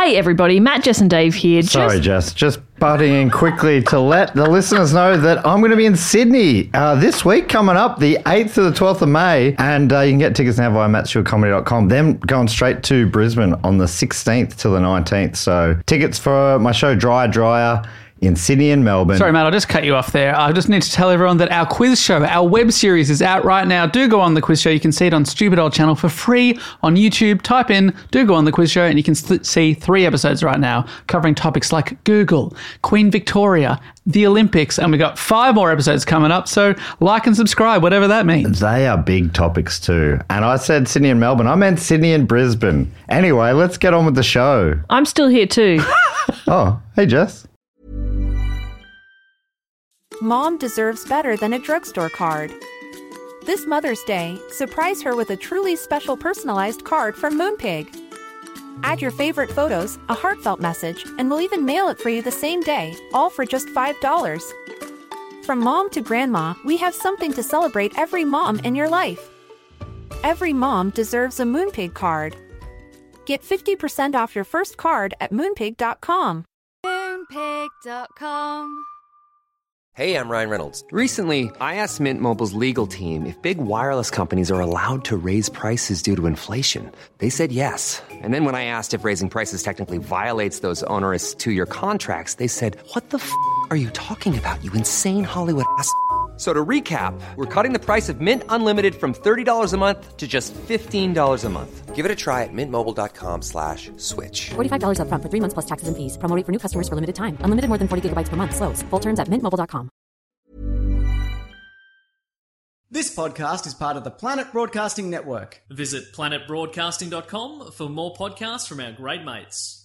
Hey everybody, Matt, Jess and Dave here. Sorry, Jess, just butting in quickly to let the listeners know that I'm going to be in Sydney this week coming up, the 8th to the 12th of May, and you can get tickets now via mattstewardcomedy.com. Then going straight to Brisbane on the 16th to the 19th. So tickets for my show Dryer in Sydney and Melbourne. Sorry, Matt, I'll just cut you off there. I just need to tell everyone that our quiz show, our web series is out right now. Do go on the quiz show. You can see it on Stupid Old Channel for free on YouTube. Type in, do go on the quiz show, and you can see 3 episodes right now covering topics like Google, Queen Victoria, the Olympics, and we've got 5 more episodes coming up. So like and subscribe, whatever that means. They are big topics too. And I said Sydney and Melbourne. I meant Sydney and Brisbane. Anyway, let's get on with the show. I'm still here too. Oh, hey, Jess. Mom deserves better than a drugstore card. This Mother's Day, surprise her with a truly special personalized card from Moonpig. Add your favorite photos, a heartfelt message, and we'll even mail it for you the same day, all for just $5. From mom to grandma, we have something to celebrate every mom in your life. Every mom deserves a Moonpig card. Get 50% off your first card at moonpig.com. Moonpig.com. Hey, I'm Ryan Reynolds. Recently, I asked Mint Mobile's legal team if big wireless companies are allowed to raise prices due to inflation. They said yes. And then when I asked if raising prices technically violates those onerous 2-year contracts, they said, "What the f*** are you talking about, you insane Hollywood ass?" So to recap, we're cutting the price of Mint Unlimited from $30 a month to just $15 a month. Give it a try at mintmobile.com/switch. $45 up front for 3 months plus taxes and fees. Promo rate for new customers for limited time. Unlimited more than 40 gigabytes per month. Slows full terms at mintmobile.com. This podcast is part of the Planet Broadcasting Network. Visit planetbroadcasting.com for more podcasts from our great mates.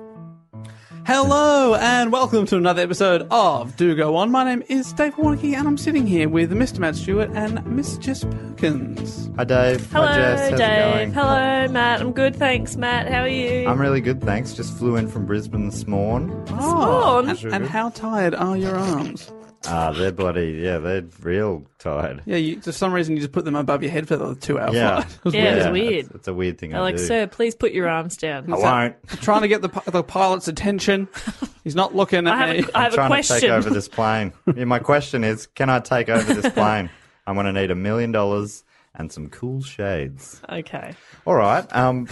Hello and welcome to another episode of Do Go On. My name is Dave Warnicky and I'm sitting here with Mr. Matt Stewart and Miss Jess Perkins. Hi, Dave. Hello, Hi, Jess. How's it Dave. going? Hello, Matt. I'm good, thanks, Matt. How are you? I'm really good, thanks. Just flew in from Brisbane this morning. Morn? And how tired are your arms? They're bloody, they're real tired. Yeah, for some reason you just put them above your head for the 2-hour Yeah. flight. It was Yeah, weird. it was weird. It's a weird thing They're like, do. sir, please put your arms down. I won't. Trying to get the pilot's attention. He's not looking at me. I have a trying question. to take over this plane. Yeah, my question is, can I take over this plane? I'm going to need $1 million and some cool shades. Okay. All right.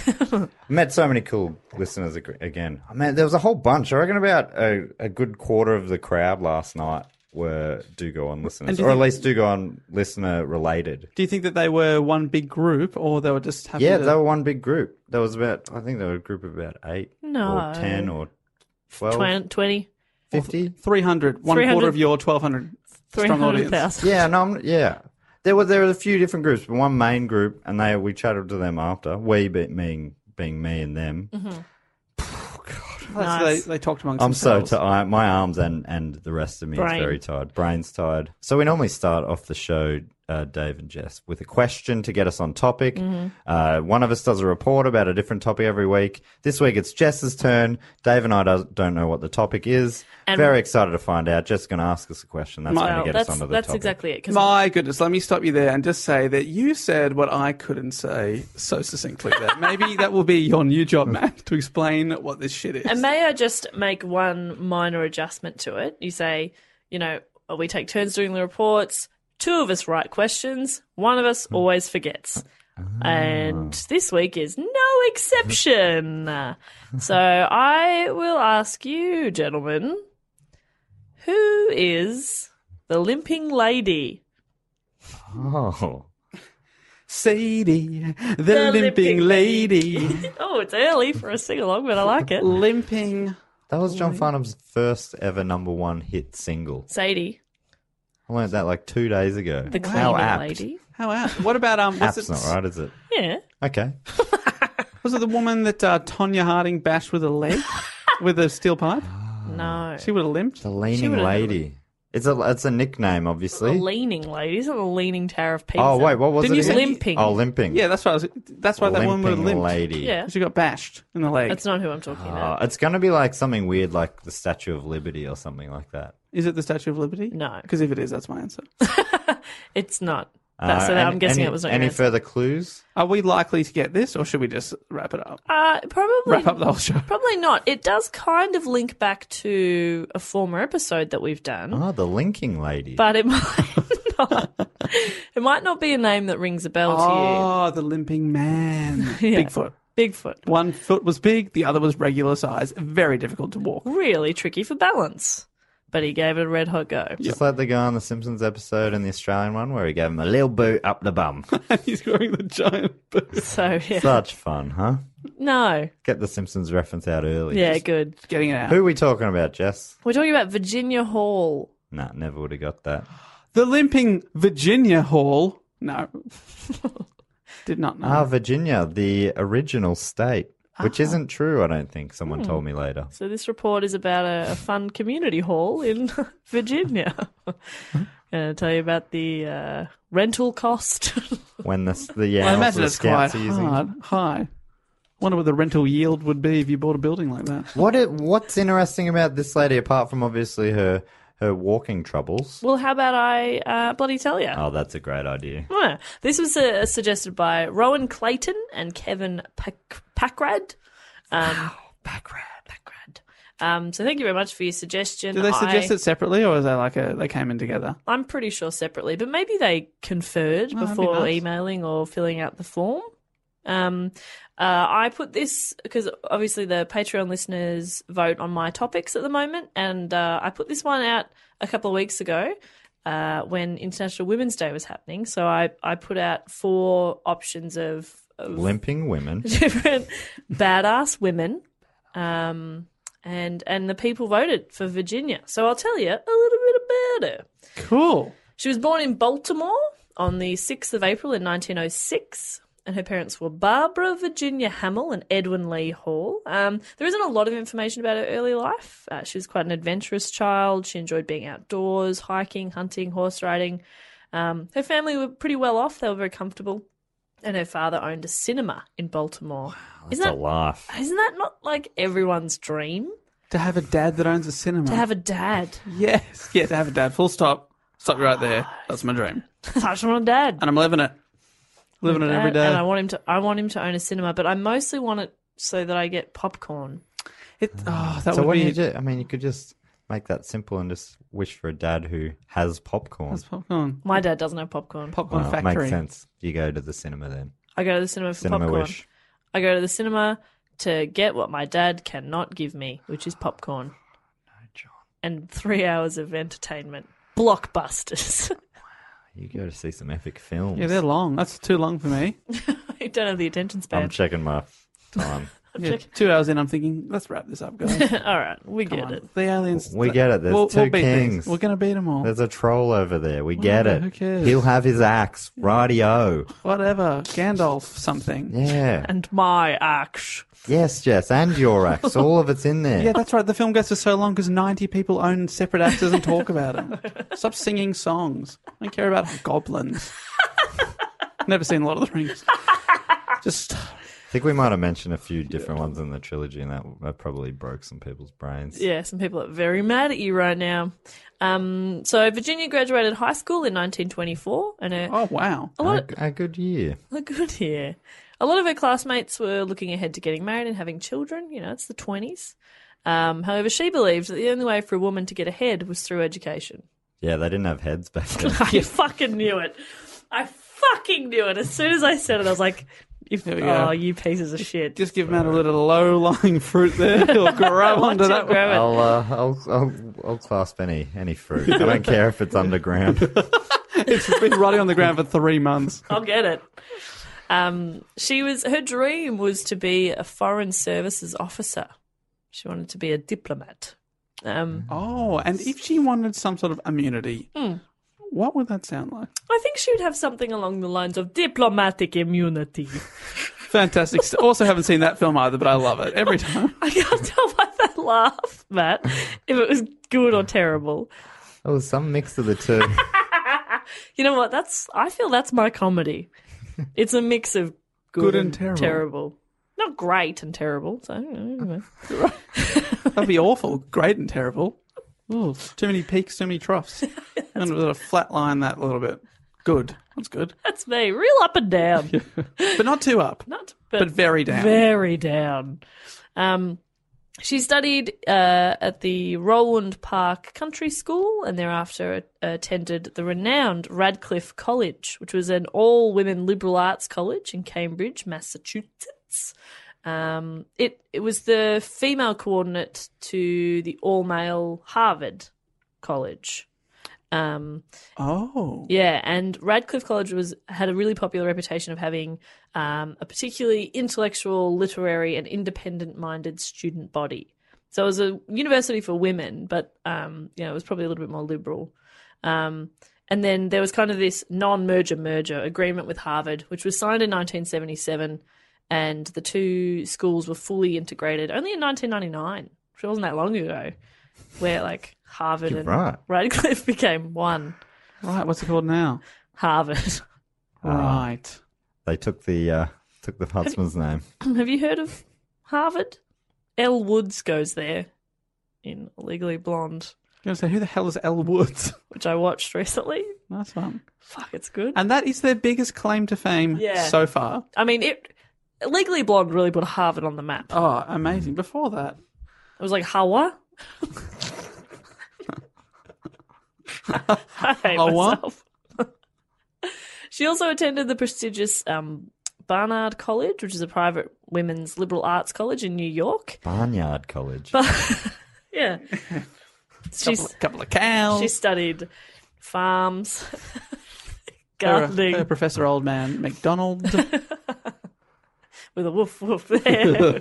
Met so many cool listeners again. I mean, there was a whole bunch. I reckon about a good quarter of the crowd last night were Do Go On listeners, or at least Do Go On listener related. Do you think that they were one big group or they were just happy Yeah, to... they were one big group. There was about, I think there were a group of about 8 No. or 10 or 12. 20, 50? 300. One 300. quarter of your 1,200 strong audience. 300,000. Yeah, no, yeah. There were a few different groups, but one main group, and we chatted to them after. We being me and them. Mm-hmm. Nice. They talked amongst I'm so themselves. tired. My arms and the rest of me is Brain. very tired. Brain's tired. So we normally start off the show, Dave and Jess, with a question to get us on topic. Mm-hmm. One of us does a report about a different topic every week. This week it's Jess's turn. Dave and I don't know what the topic is. And very excited to find out. Jess is going to ask us a question. That's going to get us onto the that's topic. exactly it. 'cause My goodness, let me stop you there and just say that you said what I couldn't say so succinctly there. Maybe that will be your new job, Matt, to explain what this shit is. And may I just make one minor adjustment to it? You say, we take turns doing the reports. 2 of us write questions. 1 of us always forgets. And this week is no exception. So I will ask you, gentlemen, who is the limping lady? Oh. Sadie, the limping lady. Oh, it's early for a sing-along, but I like it. Limping. That was John Farnham's first ever #1 hit single. Sadie, I learned that like 2 days ago. the How cleaning apt. lady. How out? What about Apt's not right, is it? Yeah. Okay. Was it the woman that Tonya Harding bashed with a leg, with a steel pipe? No. She would have limped. The leaning would've- lady. It's a nickname, The obviously. leaning lady. Isn't the leaning Tower of Pisa? Oh wait, what was Didn't it? you say- again? Limping. Oh, limping. Yeah, that's right. That's why that woman would have Limping limped. lady. Yeah. She got bashed in the leg. That's not who I'm talking about. It's going to be like something weird, like the Statue of Liberty or something like that. Is it the Statue of Liberty? No. Because if it is, that's my answer. It's not. So I'm guessing it was not your Any answer. further clues? Are we likely to get this, or should we just wrap it up? Probably Wrap up the whole show. Probably not. It does kind of link back to a former episode that we've done, Oh, the linking lady. but it might not. It might not be a name that rings a bell Oh, the limping man. Yeah. Bigfoot. to you. Bigfoot. One foot was big, the other was regular size. Very difficult to walk. Really tricky for balance, but he gave it a red hot go. Just like the guy on the Simpsons episode and the Australian one where he gave him a little boot up the bum. He's wearing the giant boot. So yeah, Such fun, huh? no, Get the Simpsons reference out early. yeah, good. Getting it out. Who are we talking about, Jess? We're talking about Virginia Hall. Nah, never would have got that. The limping Virginia Hall. No. Did not know. Virginia, the original state, which isn't true, I don't think. Someone told me later. So this report is about a fun community hall in Virginia. Going to tell you about the rental cost. When the I house imagine the it's quite scouts are using. high. Wonder what the rental yield would be if you bought a building like that. What's interesting about this lady, apart from obviously her walking troubles? Well, how about I bloody tell you? Oh, that's a great idea. Yeah. This was suggested by Rowan Clayton and Kevin Packrad. Packrad. So thank you very much for your suggestion. Do they suggest it separately, or is that like they came in together? I'm pretty sure separately, but maybe they conferred that'd be before nice. emailing or filling out the form. I put this because obviously the Patreon listeners vote on my topics at the moment, and I put this one out a couple of weeks ago when International Women's Day was happening. So I put out 4 options of Limping women. different badass women, and the people voted for Virginia. So I'll tell you a little bit about her. Cool. She was born in Baltimore on the 6th of April in 1906. And her parents were Barbara Virginia Hamill and Edwin Lee Hall. There isn't a lot of information about her early life. She was quite an adventurous child. She enjoyed being outdoors, hiking, hunting, horse riding. Her family were pretty well off. They were very comfortable. And her father owned a cinema in Baltimore. Wow, That's a laugh. Isn't that not like everyone's dream? To have a dad that owns a cinema. To have a dad. Yes. Yeah, to have a dad. Full stop. Stop you right there. That's my dream. I just want a dad. And I'm living it. Living it every day. And I want him to own a cinema, but I mostly want it so that I get popcorn. That So would what be... do you do? I mean, you could just make that simple and just wish for a dad who has popcorn. That's popcorn. My dad doesn't have popcorn. Popcorn Well, factory. makes sense. You go to the cinema then. I go to the cinema for Cinema popcorn. wish. I go to the cinema to get what my dad cannot give me, which is popcorn. No, John. And 3 hours of entertainment. Blockbusters. You go to see some epic films. Yeah, they're long. That's too long for me. I don't have the attention span. I'm checking my time. Yeah, 2 hours in, I'm thinking, let's wrap this up, guys. All right, we Come get on. it. The aliens. We get it. There's We'll two beat kings. these. We're going to beat them all. There's a troll over there. We get Whatever, it. who cares? He'll have his axe. Radio. Whatever. Gandalf something. Yeah. And my axe. Yes, Jess, and your axe. All of it's in there. Yeah, that's right. The film goes for so long because 90 people own separate actors and talk about them. Stop singing songs. I don't care about goblins. Never seen Lord of the Rings. Just... I think we might have mentioned a few different ones in the trilogy, and that probably broke some people's brains. Yeah, some people are very mad at you right now. So Virginia graduated high school in 1924, and Oh, wow. A good year. a good year. A lot of her classmates were looking ahead to getting married and having children. You know, it's the 20s. However, she believed that the only way for a woman to get ahead was through education. Yeah, they didn't have heads back then. I fucking knew it. I fucking knew it. As soon as I said it, I was like, Here we go. oh, you pieces of shit. Just give Matt a little low-lying fruit there. He'll grab onto that one. grab it. I'll clasp any fruit. I don't care if it's underground. It's been rotting on the ground for 3 months. I'll get it. Her dream was to be a foreign services officer. She wanted to be a diplomat. Oh, and if she wanted some sort of immunity, what would that sound like? I think she would have something along the lines of diplomatic immunity. Fantastic. Also haven't seen that film either, but I love it every time. I can't tell by that laugh, Matt, if it was good or terrible. Oh, some mix of the two. You know what? I feel that's my comedy. It's a mix of good and terrible. Not great and terrible. So anyway. That'd be awful. Great and terrible. Ooh, too many peaks, too many troughs. I'm going to flatline that a little bit. Good. That's good. That's me, real up and down. But not too up. But very down. Very down. She studied at the Roland Park Country School and thereafter attended the renowned Radcliffe College, which was an all-women liberal arts college in Cambridge, Massachusetts. It was the female coordinate to the all-male Harvard College. Yeah, and Radcliffe College had a really popular reputation of having a particularly intellectual, literary, and independent-minded student body. So it was a university for women, but it was probably a little bit more liberal. And then there was kind of this non-merger agreement with Harvard, which was signed in 1977, and the two schools were fully integrated only in 1999, which wasn't that long ago, where like Harvard and Radcliffe became one. Right, what's it called now? Harvard. Right. They took the husband's name. Have you heard of Harvard? Elle Woods goes there in Legally Blonde. I was going to say, who the hell is Elle Woods? Which I watched recently. Nice one. Fuck, it's good. And that is their biggest claim to fame so far. I mean, Legally Blonde really put Harvard on the map. Oh, amazing. Before that. It was like, Hawa? I hate myself. She also attended the prestigious Barnard College, which is a private women's liberal arts college in New York. Barnyard College. Yeah. Couple of cows. She studied farms, gardening. Her Professor Old Man McDonald. With a woof woof there.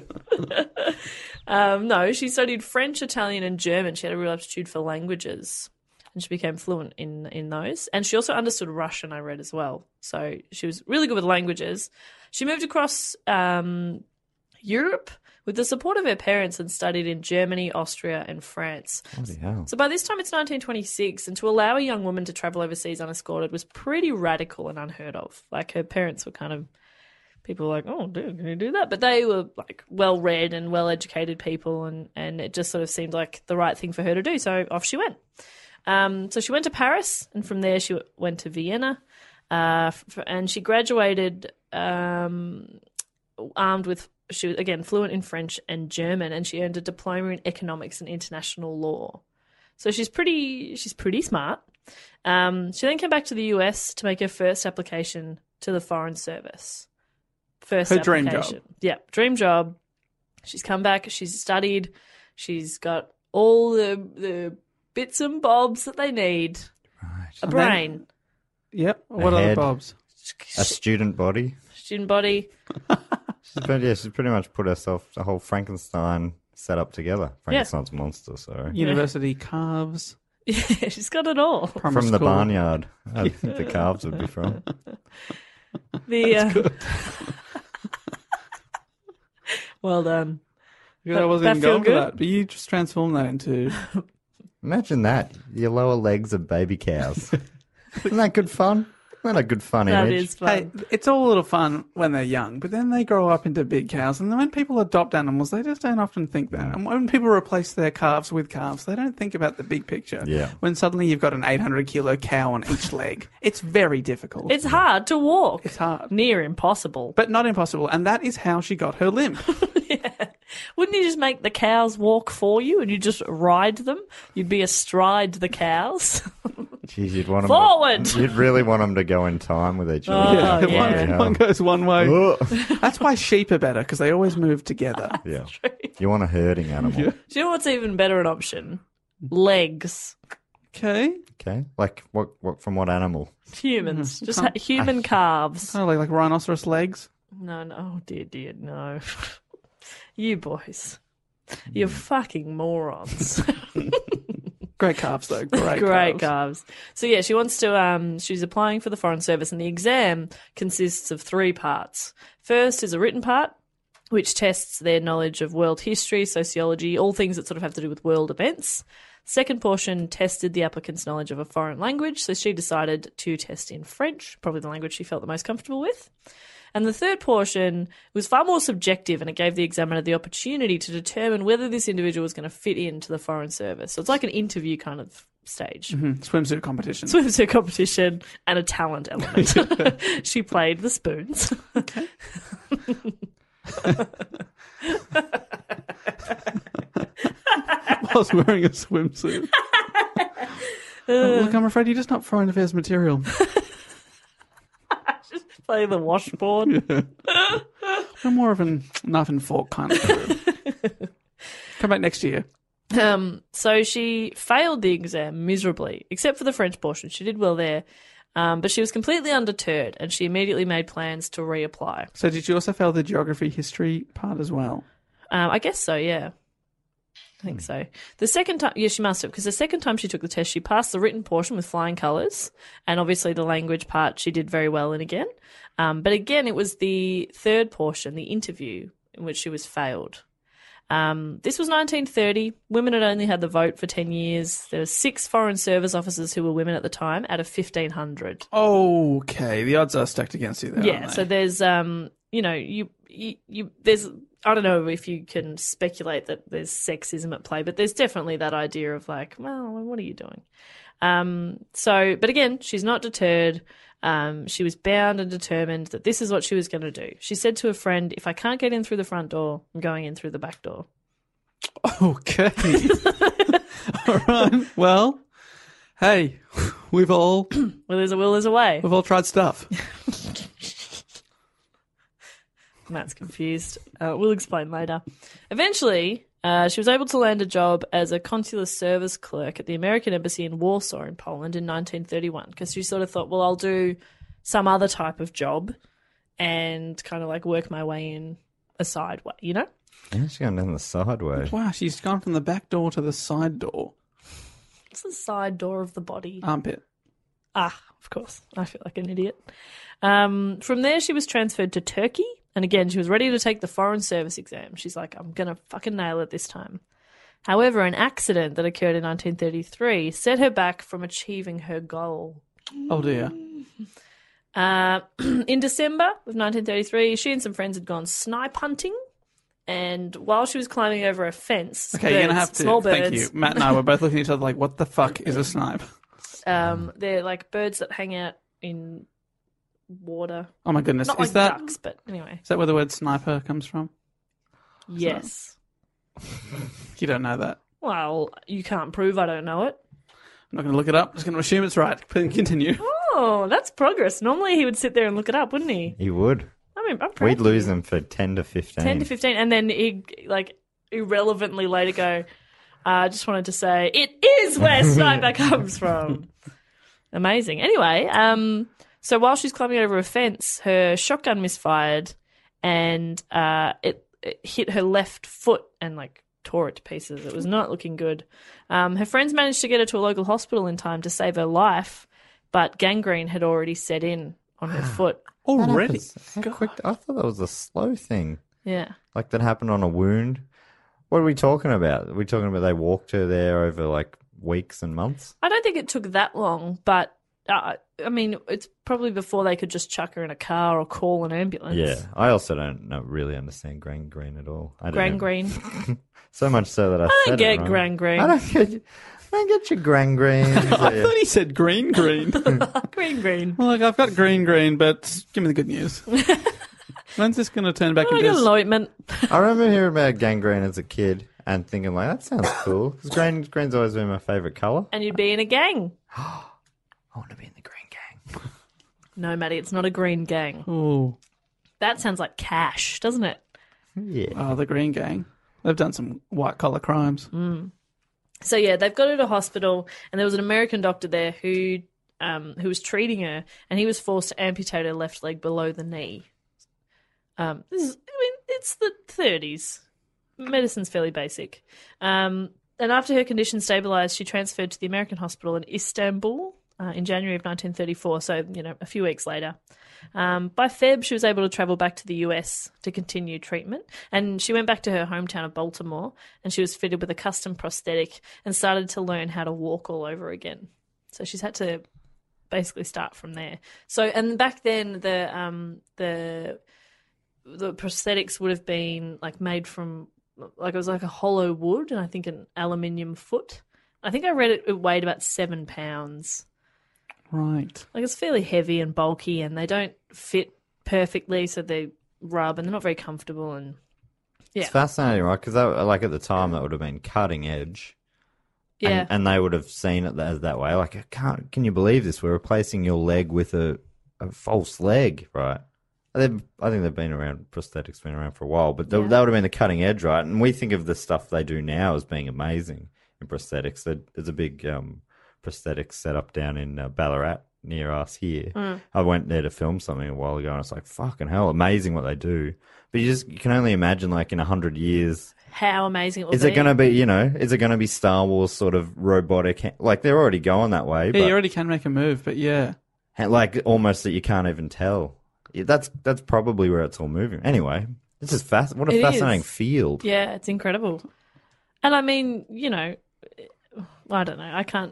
No, she studied French, Italian, and German. She had a real aptitude for languages, and she became fluent in those. And she also understood Russian, I read as well. So she was really good with languages. She moved across Europe with the support of her parents and studied in Germany, Austria, and France. Bloody hell. So by this time, it's 1926, and to allow a young woman to travel overseas unescorted was pretty radical and unheard of. Like, her parents were kind of... People were like, oh, dude, can you do that? But they were like well-read and well-educated people, and it just sort of seemed like the right thing for her to do. So off she went. So she went to Paris, and from there she went to Vienna, and she graduated armed with. She was again fluent in French and German, and she earned a diploma in economics and international law. So she's pretty smart. She then came back to the US to make her first application to the Foreign Service. Her dream job. Yeah, dream job. She's come back. She's studied. She's got all the bits and bobs that they need. Right. A brain. Yep. What A other head. bobs? A student body. Student body. She's pretty much put herself a whole Frankenstein set up together. Frankenstein's monster, sorry. University calves. Yeah, she's got it all. From the barnyard. I think the calves would be from. Well done. I wasn't That even feel going for good? that, but you just transformed that into... Imagine that. Your lower legs are baby cows. Isn't that good fun? Isn't that a good fun That image? is fun. Hey, it's all a little fun when they're young, but then they grow up into big cows, and then when people adopt animals, they just don't often think that. And when people replace their calves with calves, they don't think about the big picture. Yeah. When suddenly you've got an 800-kilo cow on each leg, it's very difficult. It's hard to walk. It's hard. Near impossible. But not impossible, and that is how she got her limp. Yeah. Wouldn't you just make the cows walk for you and you just ride them? You'd be astride the cows. Jeez, you'd want them Forward! You'd really want them to go in time with each other. Oh, yeah. One goes one way. Oh. That's why sheep are better, because they always move together. Yeah. You want a herding animal. Yeah. Do you know what's even better an option? Legs. Okay. Okay. Like what from what animal? Humans. Just human calves. Kind of like rhinoceros legs. No. Oh, dear, no. You boys. You're fucking morons. Great calves, though. Great calves. So, yeah, she wants to, she's applying for the Foreign Service, and the exam consists of 3 parts. First is a written part, which tests their knowledge of world history, sociology, all things that sort of have to do with world events. Second portion tested the applicant's knowledge of a foreign language, so she decided to test in French, probably the language she felt the most comfortable with. And the third portion was far more subjective, and it gave the examiner the opportunity to determine whether this individual was going to fit into the Foreign Service. So it's like an interview kind of stage. Swimsuit competition. Swimsuit competition and a talent element. She played the spoons. Okay. Whilst wearing a swimsuit. Look, I'm afraid you're just not foreign affairs material. Just play the washboard. We're more of a knife and fork kind of crew. Come back next year. So she failed the exam miserably, except for the French portion. She did well there. But she was completely undeterred, and she immediately made plans to reapply. So did you also fail the geography history part as well? I guess so, yeah. I think so. The second time, yeah, she must have, because the second time she took the test, she passed the written portion with flying colours, and obviously the language part she did very well in again. But again, it was the third portion, the interview, in which she was failed. This was 1930. Women had only had the vote for 10 years. There were 6 foreign service officers who were women at the time out of 1,500. Okay, the odds are stacked against you there. Yeah, aren't they? so there's, there's, I don't know if you can speculate that there's sexism at play, but there's definitely that idea of like, well, what are you doing? But again, she's not deterred. She was bound and determined that this is what she was going to do. She said to a friend, if I can't get in through the front door, I'm going in through the back door. Okay. All right. Well, hey, we've all Well, there's a will, there's a way. we've all tried stuff. Matt's confused. We'll explain later. Eventually, she was able to land a job as a consular service clerk at the American Embassy in Warsaw in Poland in 1931 because she sort of thought, well, I'll do some other type of job and kind of like work my way in a side way, you know? Yeah, she's going down the side way. Wow, she's gone from the back door to the side door. It's the side door of the body. Armpit. Of course. I feel like an idiot. From there, she was transferred to Turkey. And again, she was ready to take the foreign service exam. She's like, I'm going to fucking nail it this time. However, an accident that occurred in 1933 set her back from achieving her goal. Oh, dear. In December of 1933, she and some friends had gone snipe hunting. And while she was climbing over a fence, Okay, you're going to have to. small birds, Thank you. Matt and I were both looking at each other like, what the fuck is a snipe? they're like birds that hang out in water. Oh, my goodness. Not is like ducks, but anyway. Is that where the word sniper comes from? Yes. You don't know that. Well, you can't prove I don't know it. I'm not going to look it up. I'm just going to assume it's right. Continue. Oh, that's progress. Normally he would sit there and look it up, wouldn't he? You would. I mean, I'm proud We'd of lose you. them for 10 to 15. 10 to 15, and then he'd, like, irrelevantly later go, I just wanted to say, it is where sniper comes from. Amazing. Anyway, so while she's climbing over a fence, her shotgun misfired, and it hit her left foot and, like, tore it to pieces. It was not looking good. Her friends managed to get her to a local hospital in time to save her life, but gangrene had already set in on her foot. Already? How quick? I thought that was a slow thing. Yeah. Like that happened on a wound. What are we talking about? Are we talking about they walked her there over like weeks and months? I don't think it took that long, but I mean, it's probably before they could just chuck her in a car or call an ambulance. Yeah. I also don't really understand gangrene at all. I don't know. Gangrene. So much so that I I said don't get it wrong. gangrene. I don't get your gangrene. I thought he said green. Green. Well, look, I've got green, but give me the good news. When's this going to turn back I into... got an ointment. I remember hearing about gangrene as a kid and thinking like, that sounds cool. Because green's always been my favourite colour. And you'd be in a gang. I want to be in the green gang. No, Maddie, it's not a green gang. Oh, That sounds like cash, doesn't it? Yeah. the Green Gang. They've done some white-collar crimes. So yeah, they've got her to hospital, and there was an American doctor there who was treating her, and he was forced to amputate her left leg below the knee. It's the 30s. Medicine's fairly basic. And after her condition stabilised, she transferred to the American hospital in Istanbul in January of 1934, so, a few weeks later. By Feb, she was able to travel back to the US to continue treatment, and she went back to her hometown of Baltimore, and she was fitted with a custom prosthetic and started to learn how to walk all over again. So she's had to basically start from there. So, and back then, the prosthetics would have been like made from, like, it was like a hollow wood and I think an aluminium foot. I think I read it weighed about 7 pounds. Right. Like, it's fairly heavy and bulky, and they don't fit perfectly, so they rub, and they're not very comfortable. And It's fascinating, right? Because like at the time, that would have been cutting edge. yeah, And they would have seen it as that way. Like, can you believe this? We're replacing your leg with a false leg, right? I think they've been around, prosthetics been around for a while, but that would have been the cutting edge, right? And we think of the stuff they do now as being amazing in prosthetics. There's a big prosthetics setup down in Ballarat near us here. I went there to film something a while ago, and it's like, fucking hell, amazing what they do. But you can only imagine, like, in 100 years, how amazing it will is be. it going to be, is it going to be Star Wars sort of robotic? Like, they're already going that way. Yeah, but, you already can make a move, but yeah. like, almost that you can't even tell. Yeah, that's probably where it's all moving. Anyway, this is what a fascinating field. Yeah, it's incredible. And I mean, I don't know.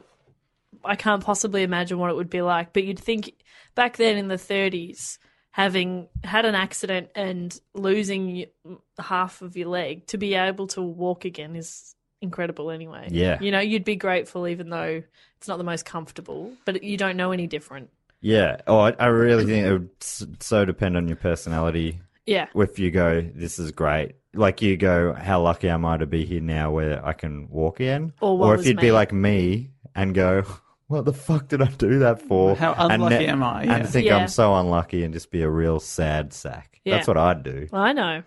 I can't possibly imagine what it would be like. But you'd think back then in the 30s, having had an accident and losing half of your leg, to be able to walk again is incredible anyway. Yeah. You'd be grateful even though it's not the most comfortable, but you don't know any different. Yeah. Oh, I really think it would so depend on your personality. Yeah. If you go, this is great. Like, you go, how lucky am I to be here now where I can walk again? Or if you'd be like me and go, what the fuck did I do that for? How unlucky am I? Yeah. And think I'm so unlucky and just be a real sad sack. Yeah. That's what I'd do. I know.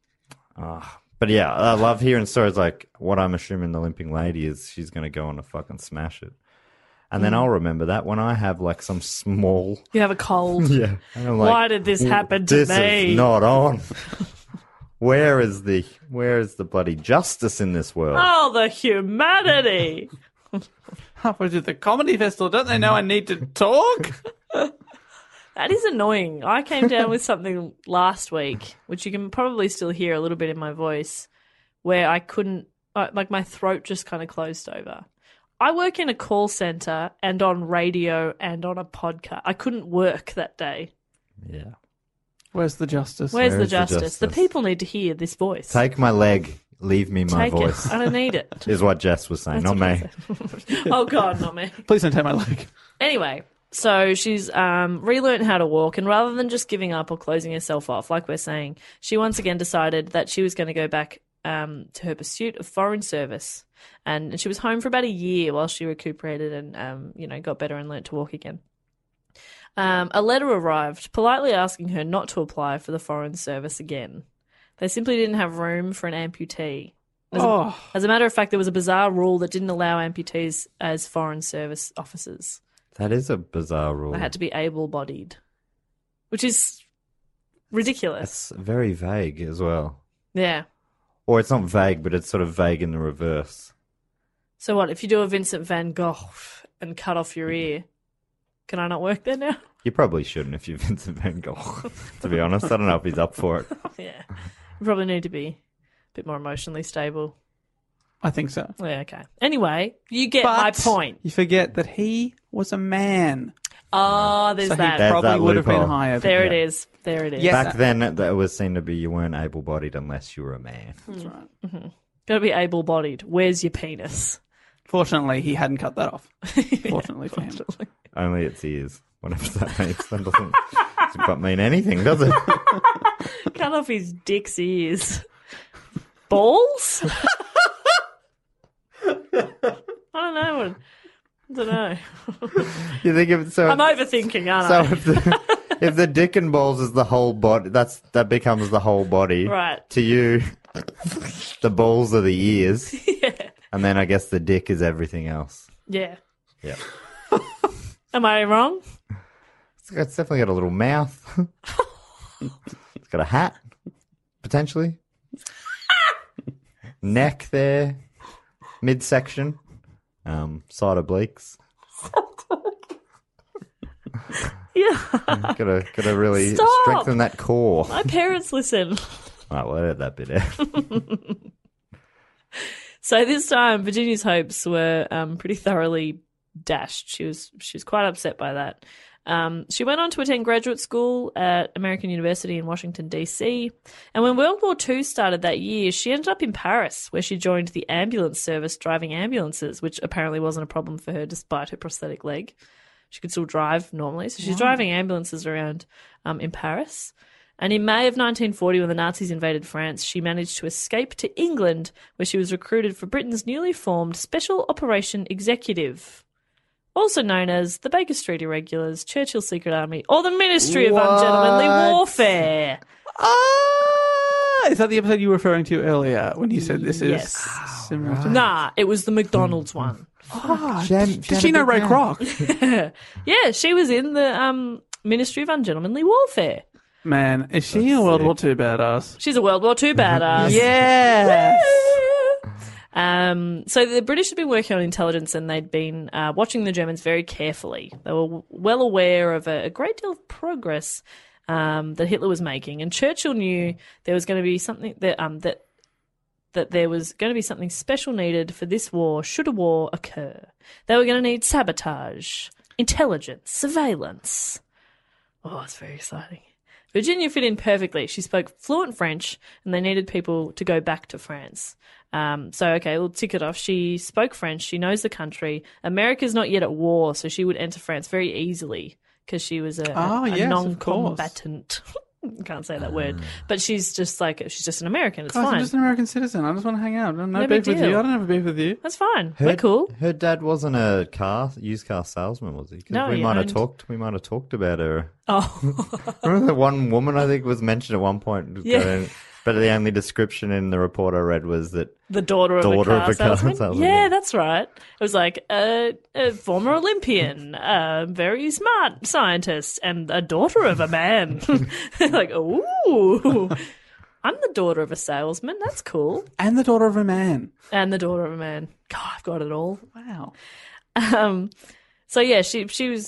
But yeah, I love hearing stories like what I'm assuming the limping lady is. She's going to go on to fucking smash it. And then I'll remember that when I have like some small... You have a cold. Yeah. And I'm like, why did this happen to this me? This is not on. Where is the bloody justice in this world? Oh, the humanity. Halfway through the comedy festival, don't they know I need to talk? That is annoying. I came down with something last week, which you can probably still hear a little bit in my voice, where I couldn't, like, my throat just kind of closed over. I work in a call center and on radio and on a podcast. I couldn't work that day. Yeah. Where's the justice? Where's the justice? The people need to hear this voice. Take my leg. Leave me my Take voice. it. I don't need it. Is what Jess was saying, That's not what me. I said. Oh, God, not me. Please don't take my leg. Anyway, so she's relearned how to walk, and rather than just giving up or closing herself off, like we're saying, she once again decided that she was going to go back to her pursuit of foreign service. And she was home for about a year while she recuperated and, got better and learnt to walk again. A letter arrived politely asking her not to apply for the foreign service again. They simply didn't have room for an amputee. As a matter of fact, there was a bizarre rule that didn't allow amputees as foreign service officers. That is a bizarre rule. They had to be able-bodied, which is ridiculous. It's very vague as well. Yeah. Or it's not vague, but it's sort of vague in the reverse. So what, if you do a Vincent van Gogh and cut off your ear, can I not work there now? You probably shouldn't if you're Vincent van Gogh, to be honest. I don't know if he's up for it. Yeah. You probably need to be a bit more emotionally stable. I think so. Yeah, okay. Anyway, you get my point. You forget that he was a man. Oh, there's So that. he probably that would have been loophole. higher. There it is. There it is. Yes. Back then, that was seen to be you weren't able-bodied unless you were a man. That's right. Mm-hmm. Gotta be able-bodied. Where's your penis? Fortunately, he hadn't cut that off. Fortunately for him. Only its ears. Whatever that means. That doesn't quite mean anything, does it? Cut off his dick's ears. Balls? I don't know. You think of so? I'm overthinking, aren't I? If the dick and balls is the whole body, that becomes the whole body. Right. To you, the balls are the ears. Yeah. And then I guess the dick is everything else. Yeah. Yeah. Am I wrong? It's definitely got a little mouth. It's got a hat, potentially. Neck there, midsection, side obliques. Yeah. Gotta really Stop. strengthen that core. My parents listen. All right, we'll edit that bit out. So this time, Virginia's hopes were pretty thoroughly dashed. She was quite upset by that. She went on to attend graduate school at American University in Washington, D.C. And when World War II started that year, she ended up in Paris, where she joined the ambulance service driving ambulances, which apparently wasn't a problem for her despite her prosthetic leg. She could still drive normally. So she's driving ambulances around in Paris. And in May of 1940, when the Nazis invaded France, she managed to escape to England, where she was recruited for Britain's newly formed Special Operation Executive, also known as the Baker Street Irregulars, Churchill's Secret Army, or the Ministry of Ungentlemanly Warfare. Is that the episode you were referring to earlier when you said this is similar to... Nah, it was the McDonald's one. Did she know Ray Kroc? Yeah, she was in the Ministry of Ungentlemanly Warfare. Man, is she a World War II badass? She's a World War II badass. Yes. So the British had been working on intelligence, and they'd been watching the Germans very carefully. They were well aware of a great deal of progress that Hitler was making, and Churchill knew there was going to be something that there was going to be something special needed for this war should a war occur. They were going to need sabotage, intelligence, surveillance. Oh, it's very exciting. Virginia fit in perfectly. She spoke fluent French, and they needed people to go back to France. Okay, we'll tick it off. She spoke French. She knows the country. America's not yet at war, so she would enter France very easily because she was a non-combatant. Can't say that word. But she's just an American. It's fine. I'm just an American citizen. I just want to hang out. No big beef with you. deal. I don't have a beef with you. That's fine. We're cool. Her dad wasn't a used car salesman, was he? 'Cause No, we he might have owned- talked about her. Oh. Remember that one woman I think was mentioned at one point? Yeah. But the only description in the report I read was that The daughter of a car salesman? Yeah, that's right. It was like a former Olympian, a very smart scientist, and a daughter of a man. Like, ooh, I'm the daughter of a salesman. That's cool. And the daughter of a man. And the daughter of a man. God, I've got it all. Wow. So yeah, she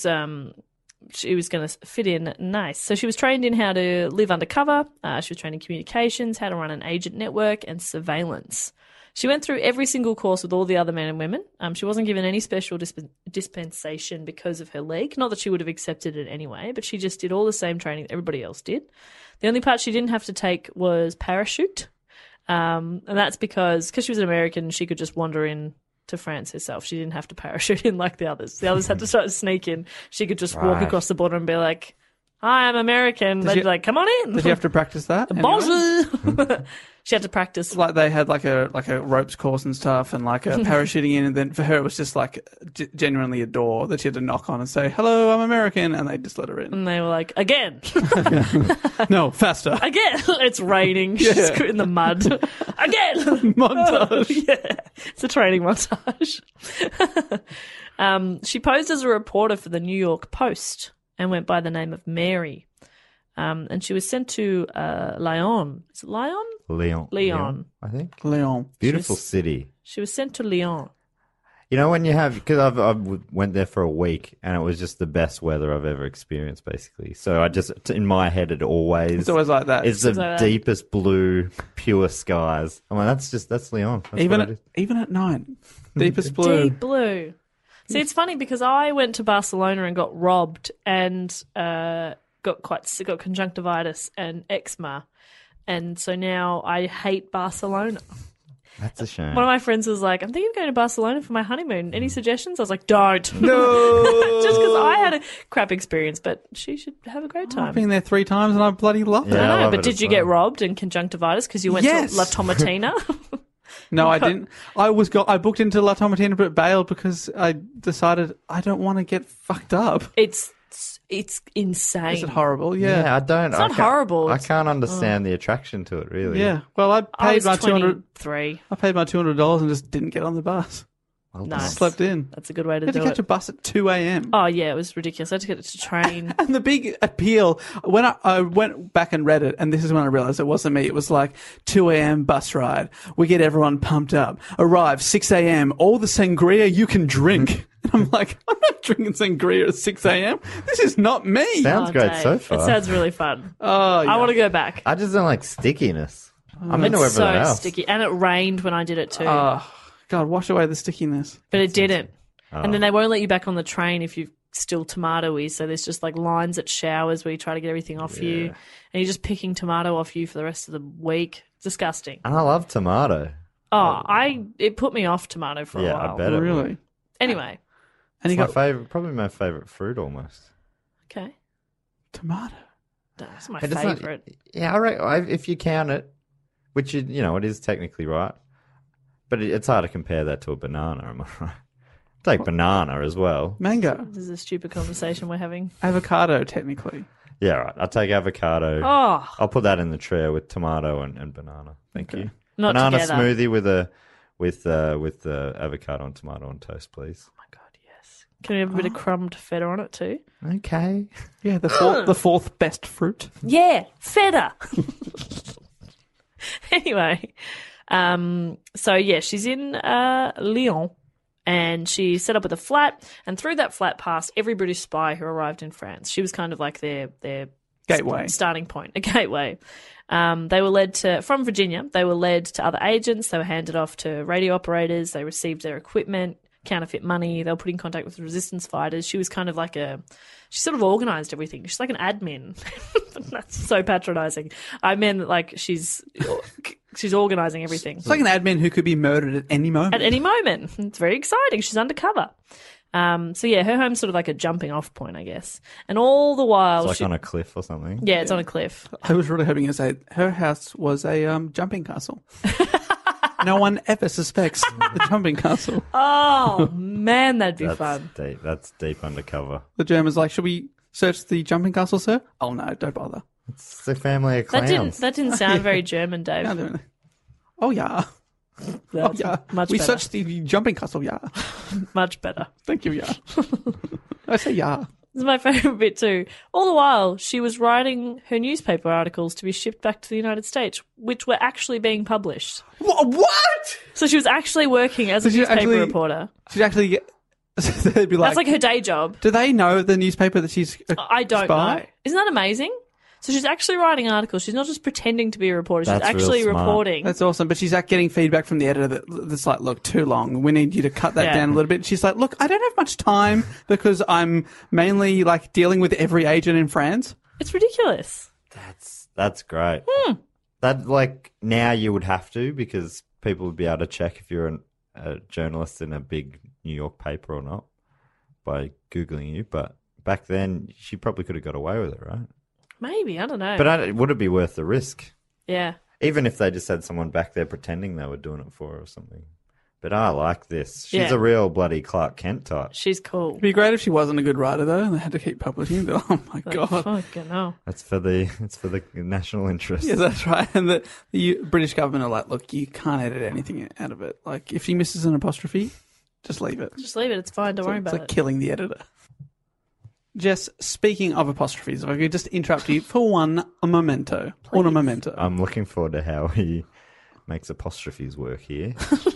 was going to fit in nice. So she was trained in how to live undercover. She was trained in communications, how to run an agent network, and surveillance. She went through every single course with all the other men and women. She wasn't given any special dispensation because of her leg. Not that she would have accepted it anyway, but she just did all the same training that everybody else did. The only part she didn't have to take was parachute. And that's because she was an American, she could just wander in to France herself. She didn't have to parachute in like the others. The others had to start to sneak in. She could just walk across the border and be like, "Hi, I'm American." They'd be like, "Come on in." Did you have to practice that? Bonjour. She had to practice. Like they had like a ropes course and stuff, and like a parachuting in, and then for her it was just like genuinely a door that she had to knock on and say, "Hello, I'm American," and they just let her in. And they were like, "Again." No, faster. Again. It's raining. She's in the mud. Again. Montage. Yeah. It's a training montage. She posed as a reporter for the New York Post and went by the name of Mary. And she was sent to Lyon. Is it Lyon? Lyon, I think. Lyon. Beautiful city. She was sent to Lyon. You know, when you have, because I went there for a week and it was just the best weather I've ever experienced, basically. So I just, in my head, it's always like that. It's the deepest blue, pure skies. I'm like, that's Lyon. That's even at night, deepest blue. Deep blue. See, it's funny because I went to Barcelona and got robbed and got conjunctivitis and eczema, and so now I hate Barcelona. That's a shame. One of my friends was like, "I'm thinking of going to Barcelona for my honeymoon. Any suggestions?" I was like, "Don't." No. Just because I had a crap experience, but she should have a great time. I've been there 3 times and I bloody loved it. Yeah, I know, love but it did as you well. get robbed and conjunctivitis because you went Yes. to La Tomatina? No, I didn't. I booked into La Tomatina but bailed because I decided I don't want to get fucked up. It's insane. Is it horrible? Yeah. Yeah, I don't. It's not horrible. I can't understand the attraction to it, really. Yeah. Well, I I paid was my 23. I paid my $200 and just didn't get on the bus. Nice. Slept in. That's a good way to I had to do catch it. a bus at 2 a.m. Oh, yeah, it was ridiculous. I had to get it to train. And the big appeal, when I went back and read it, and this is when I realized it wasn't me, it was like 2 a.m. bus ride. We get everyone pumped up. Arrive 6 a.m. All the sangria you can drink. And I'm like, I'm not drinking sangria at 6 a.m. This is not me. Sounds great Dave, so far. It sounds really fun. Oh, yeah. I want to go back. I just don't like stickiness. I'm into It's everything so else. sticky. And it rained when I did it too. God, wash away the stickiness. But it didn't. And then they won't let you back on the train if you've still tomatoey. So there's just like lines at showers where you try to get everything off you, and you're just picking tomato off you for the rest of the week. Disgusting. And I love tomato. Oh, it put me off tomato for a while. Yeah, I bet it Really? would. Anyway, And It's you my got favorite, probably my favorite fruit almost. okay, tomato. that's my It doesn't- favorite. Yeah, I reckon, if you count it, which it is technically right, but it's hard to compare that to a banana. Am I right? Take banana as well. Mango. This is a stupid conversation we're having. Avocado, technically. Yeah, right. I'll take avocado. Oh, I'll put that in the trio with tomato and banana. Thank you. Not banana together. smoothie with avocado and tomato on toast, please. oh my god, yes. Can we have a bit of crumbed feta on it too? Okay. Yeah, the fourth best fruit. Yeah, feta. Anyway, so yeah, she's in Lyon, and she set up with a flat, and through that flat passed every British spy who arrived in France. She was kind of like their Gateway. starting point, a gateway. They were led from Virginia. They were led to other agents. They were handed off to radio operators. They received their equipment, counterfeit money. They were put in contact with resistance fighters. She was kind of like she sort of organised everything. She's like an admin. That's so patronising. I mean, like she's organising everything. It's like an admin who could be murdered at any moment. At any moment. It's very exciting. She's undercover. So yeah, her home's sort of like a jumping off point, I guess. And all the while, It's like on a cliff or something. yeah, it's on a cliff. I was really hoping to say her house was a jumping castle. No one ever suspects the jumping castle. Oh man, that'd be That's fun. deep. That's deep undercover. The Germans like, should we search the jumping castle, sir? Oh no, don't bother. It's the family of clowns. That didn't sound very German, Dave. No, no, no. Oh yeah. That's Yeah. much We better. searched the jumping castle, yeah. Much better. Thank you, yeah. I say yeah. This is my favourite bit too. All the while, she was writing her newspaper articles to be shipped back to the United States, which were actually being published. What? So she was actually working as a she newspaper actually- reporter. She'd actually get. They'd be like, That's like her day job. do they know the newspaper that she's a I don't spy? know. Isn't that amazing? So she's actually writing articles. She's not just pretending to be a reporter. She's That's real actually smart. reporting. That's awesome. But she's like getting feedback from the editor that's like, look, too long. We need you to cut that Yeah. down a little bit. She's like, look, I don't have much time because I'm mainly like dealing with every agent in France. It's ridiculous. That's great. That like now you would have to because people would be able to check if you're a journalist in a big New York paper or not by Googling you. But back then, she probably could have got away with it, right? Maybe. I don't know. But would it be worth the risk? yeah. Even if they just had someone back there pretending they were doing it for her or something. But I like this. She's Yeah. a real bloody Clark Kent type. She's cool. It'd be great if she wasn't a good writer though, and they had to keep publishing. But, oh my Like, god. fucking hell. It's for the national interest. Yeah, that's right. And the British government are like, look, you can't edit anything out of it. Like, if she misses an apostrophe, just leave it. Just leave it. It's fine. Don't worry It's about like it. killing the editor. Jess, speaking of apostrophes, if I could just interrupt you for one memento. One memento. I'm looking forward to how he makes apostrophes work here.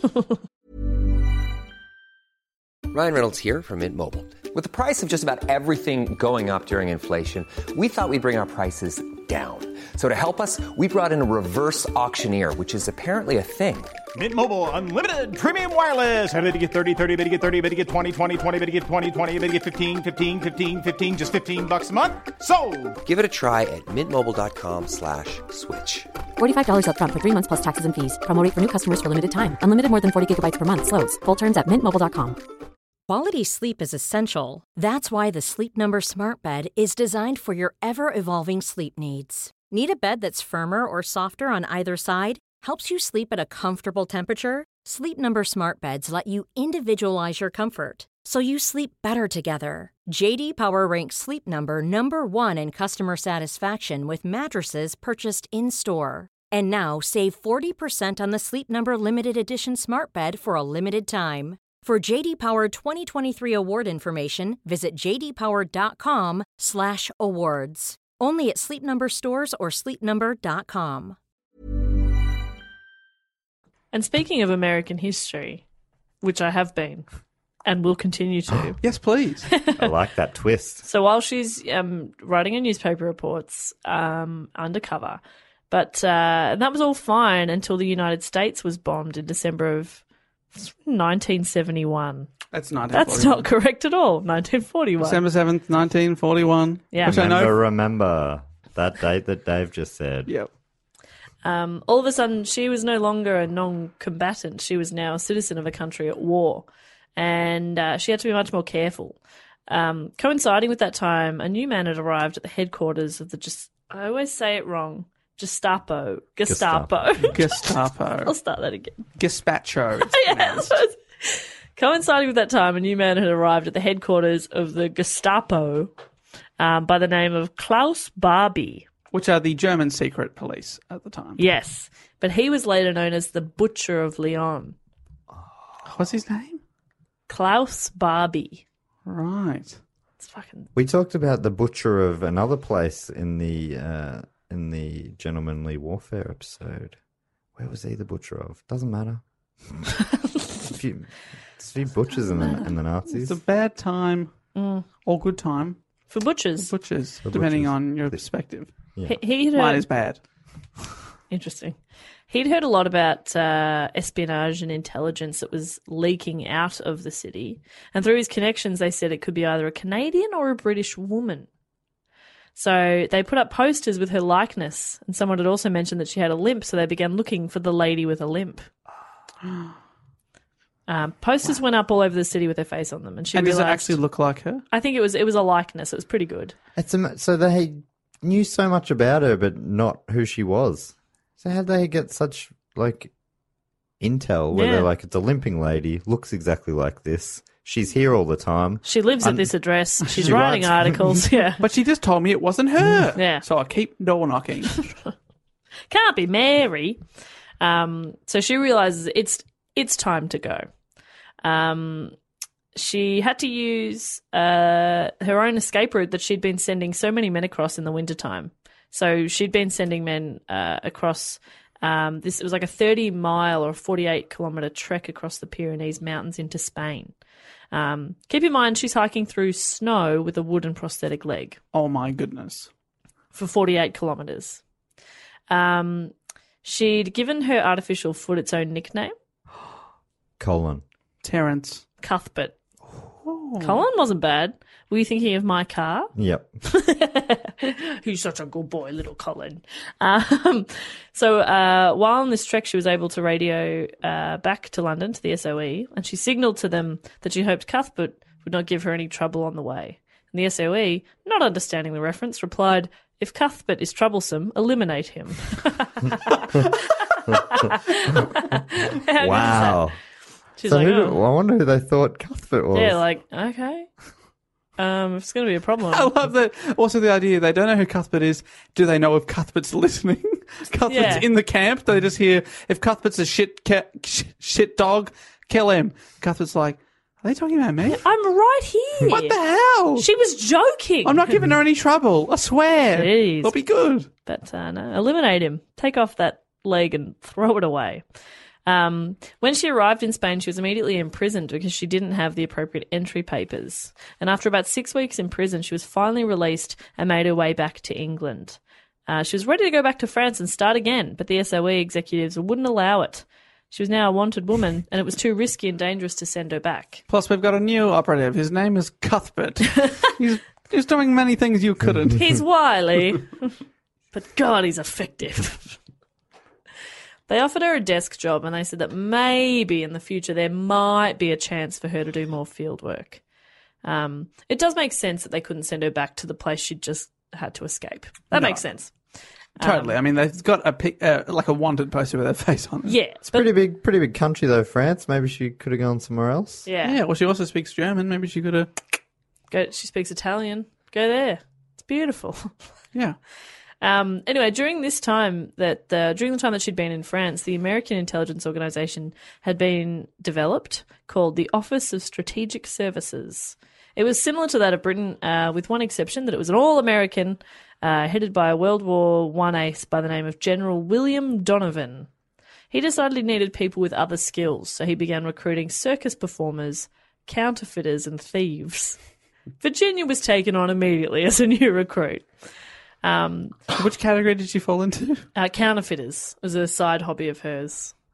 Ryan Reynolds here from Mint Mobile. With the price of just about everything going up during inflation, we thought we'd bring our prices down. So to help us, we brought in a reverse auctioneer, which is apparently a thing. Mint Mobile Unlimited Premium Wireless. How to get 30, 30, bit to get 30, bit to get 20, 20, 20, bit to get 20, 20, bit to get 15, 15, 15, 15, just $15 a month? Sold! Give it a try at mintmobile.com/switch. $45 up front for 3 months plus taxes and fees. Promo rate for new customers for limited time. Unlimited more than 40 gigabytes per month. Slows full terms at mintmobile.com. Quality sleep is essential. That's why the Sleep Number Smart Bed is designed for your ever-evolving sleep needs. Need a bed that's firmer or softer on either side? Helps you sleep at a comfortable temperature? Sleep Number Smart Beds let you individualize your comfort, so you sleep better together. J.D. Power ranks Sleep Number number 1 in customer satisfaction with mattresses purchased in-store. And now save 40% on the Sleep Number Limited Edition Smart Bed for a limited time. For J.D. Power 2023 award information, visit jdpower.com/awards. Only at Sleep Number stores or sleepnumber.com. And speaking of American history, which I have been and will continue to. Yes, please. I like that twist. So while she's writing her newspaper reports undercover, but and that was all fine until the United States was bombed in December of It's 1971. That's 1941. That's not correct at all. 1941. December 7th, 1941. Yeah. Which I know. Remember that date that Dave just said. Yep. All of a sudden, she was no longer a non-combatant. She was now a citizen of a country at war. And she had to be much more careful. Coinciding with that time, a new man had arrived at the headquarters of I always say it wrong. Gestapo. I'll start that again. Gazpacho. Yeah, coinciding with that time, a new man had arrived at the headquarters of the Gestapo by the name of Klaus Barbie. Which are the German secret police at the time. Yes, but he was later known as the Butcher of Lyon. What's his name? Klaus Barbie. Right. It's fucking... We talked about the butcher of another place in the Gentlemanly Warfare episode. Where was he the butcher of? Doesn't matter. There's a few butchers in the Nazis. It's a bad time or good time. For butchers. Depending on your perspective. Yeah. Mine is bad. Interesting. He'd heard a lot about espionage and intelligence that was leaking out of the city. And through his connections, they said it could be either a Canadian or a British woman. So they put up posters with her likeness. And someone had also mentioned that she had a limp, so they began looking for the lady with a limp. Posters went up all over the city with her face on them. And does it actually look like her? I think it was a likeness. It was pretty good. So they knew so much about her, but not who she was. So how'd they get such, intel where they're like, it's a limping lady, looks exactly like this. She's here all the time. She lives at this address. She's writing articles. Yeah. But she just told me it wasn't her. Yeah. So I keep door knocking. Can't be Mary. So she realizes it's time to go. She had to use her own escape route that she'd been sending so many men across in the wintertime. So she'd been sending men across it was like a 30-mile or 48-kilometre trek across the Pyrenees Mountains into Spain. Keep in mind, she's hiking through snow with a wooden prosthetic leg. Oh, my goodness. For 48 kilometres. She'd given her artificial foot its own nickname. Colin. Terence. Cuthbert. Colin wasn't bad. Were you thinking of my car? Yep. He's such a good boy, little Colin. So while on this trek, she was able to radio back to London to the SOE, and she signalled to them that she hoped Cuthbert would not give her any trouble on the way. And the SOE, not understanding the reference, replied, "If Cuthbert is troublesome, eliminate him." Wow. She's so like, I wonder who they thought Cuthbert was. Yeah, okay. It's going to be a problem. I love that. Also, the idea they don't know who Cuthbert is. Do they know if Cuthbert's listening? Cuthbert's in the camp. They just hear if Cuthbert's a shit dog, kill him. Cuthbert's like, are they talking about me? I'm right here. What the hell? She was joking. I'm not giving her any trouble. I swear. Jeez. They'll be good. But no, eliminate him. Take off that leg and throw it away. When she arrived in Spain, she was immediately imprisoned because she didn't have the appropriate entry papers. And after about 6 weeks in prison, she was finally released and made her way back to England. She was ready to go back to France and start again, but the SOE executives wouldn't allow it. She was now a wanted woman, and it was too risky and dangerous to send her back. Plus, we've got a new operative. His name is Cuthbert. He's doing many things you couldn't. He's wily, but God, he's effective. They offered her a desk job, and they said that maybe in the future there might be a chance for her to do more field work. It does make sense that they couldn't send her back to the place she'd just had to escape. That makes sense. Totally. I mean, they've got a wanted poster with her face on it. Yeah. It's pretty big country though, France. Maybe she could have gone somewhere else. Yeah. Yeah, well, she also speaks German. Maybe she could have... She speaks Italian. Go there. It's beautiful. Yeah. Anyway, during the time that she'd been in France, the American intelligence organization had been developed called the Office of Strategic Services. It was similar to that of Britain, with one exception, that it was an all-American, headed by a World War I ace by the name of General William Donovan. He decided he needed people with other skills, so he began recruiting circus performers, counterfeiters, and thieves. Virginia was taken on immediately as a new recruit. Which category did she fall into? Counterfeiters was a side hobby of hers.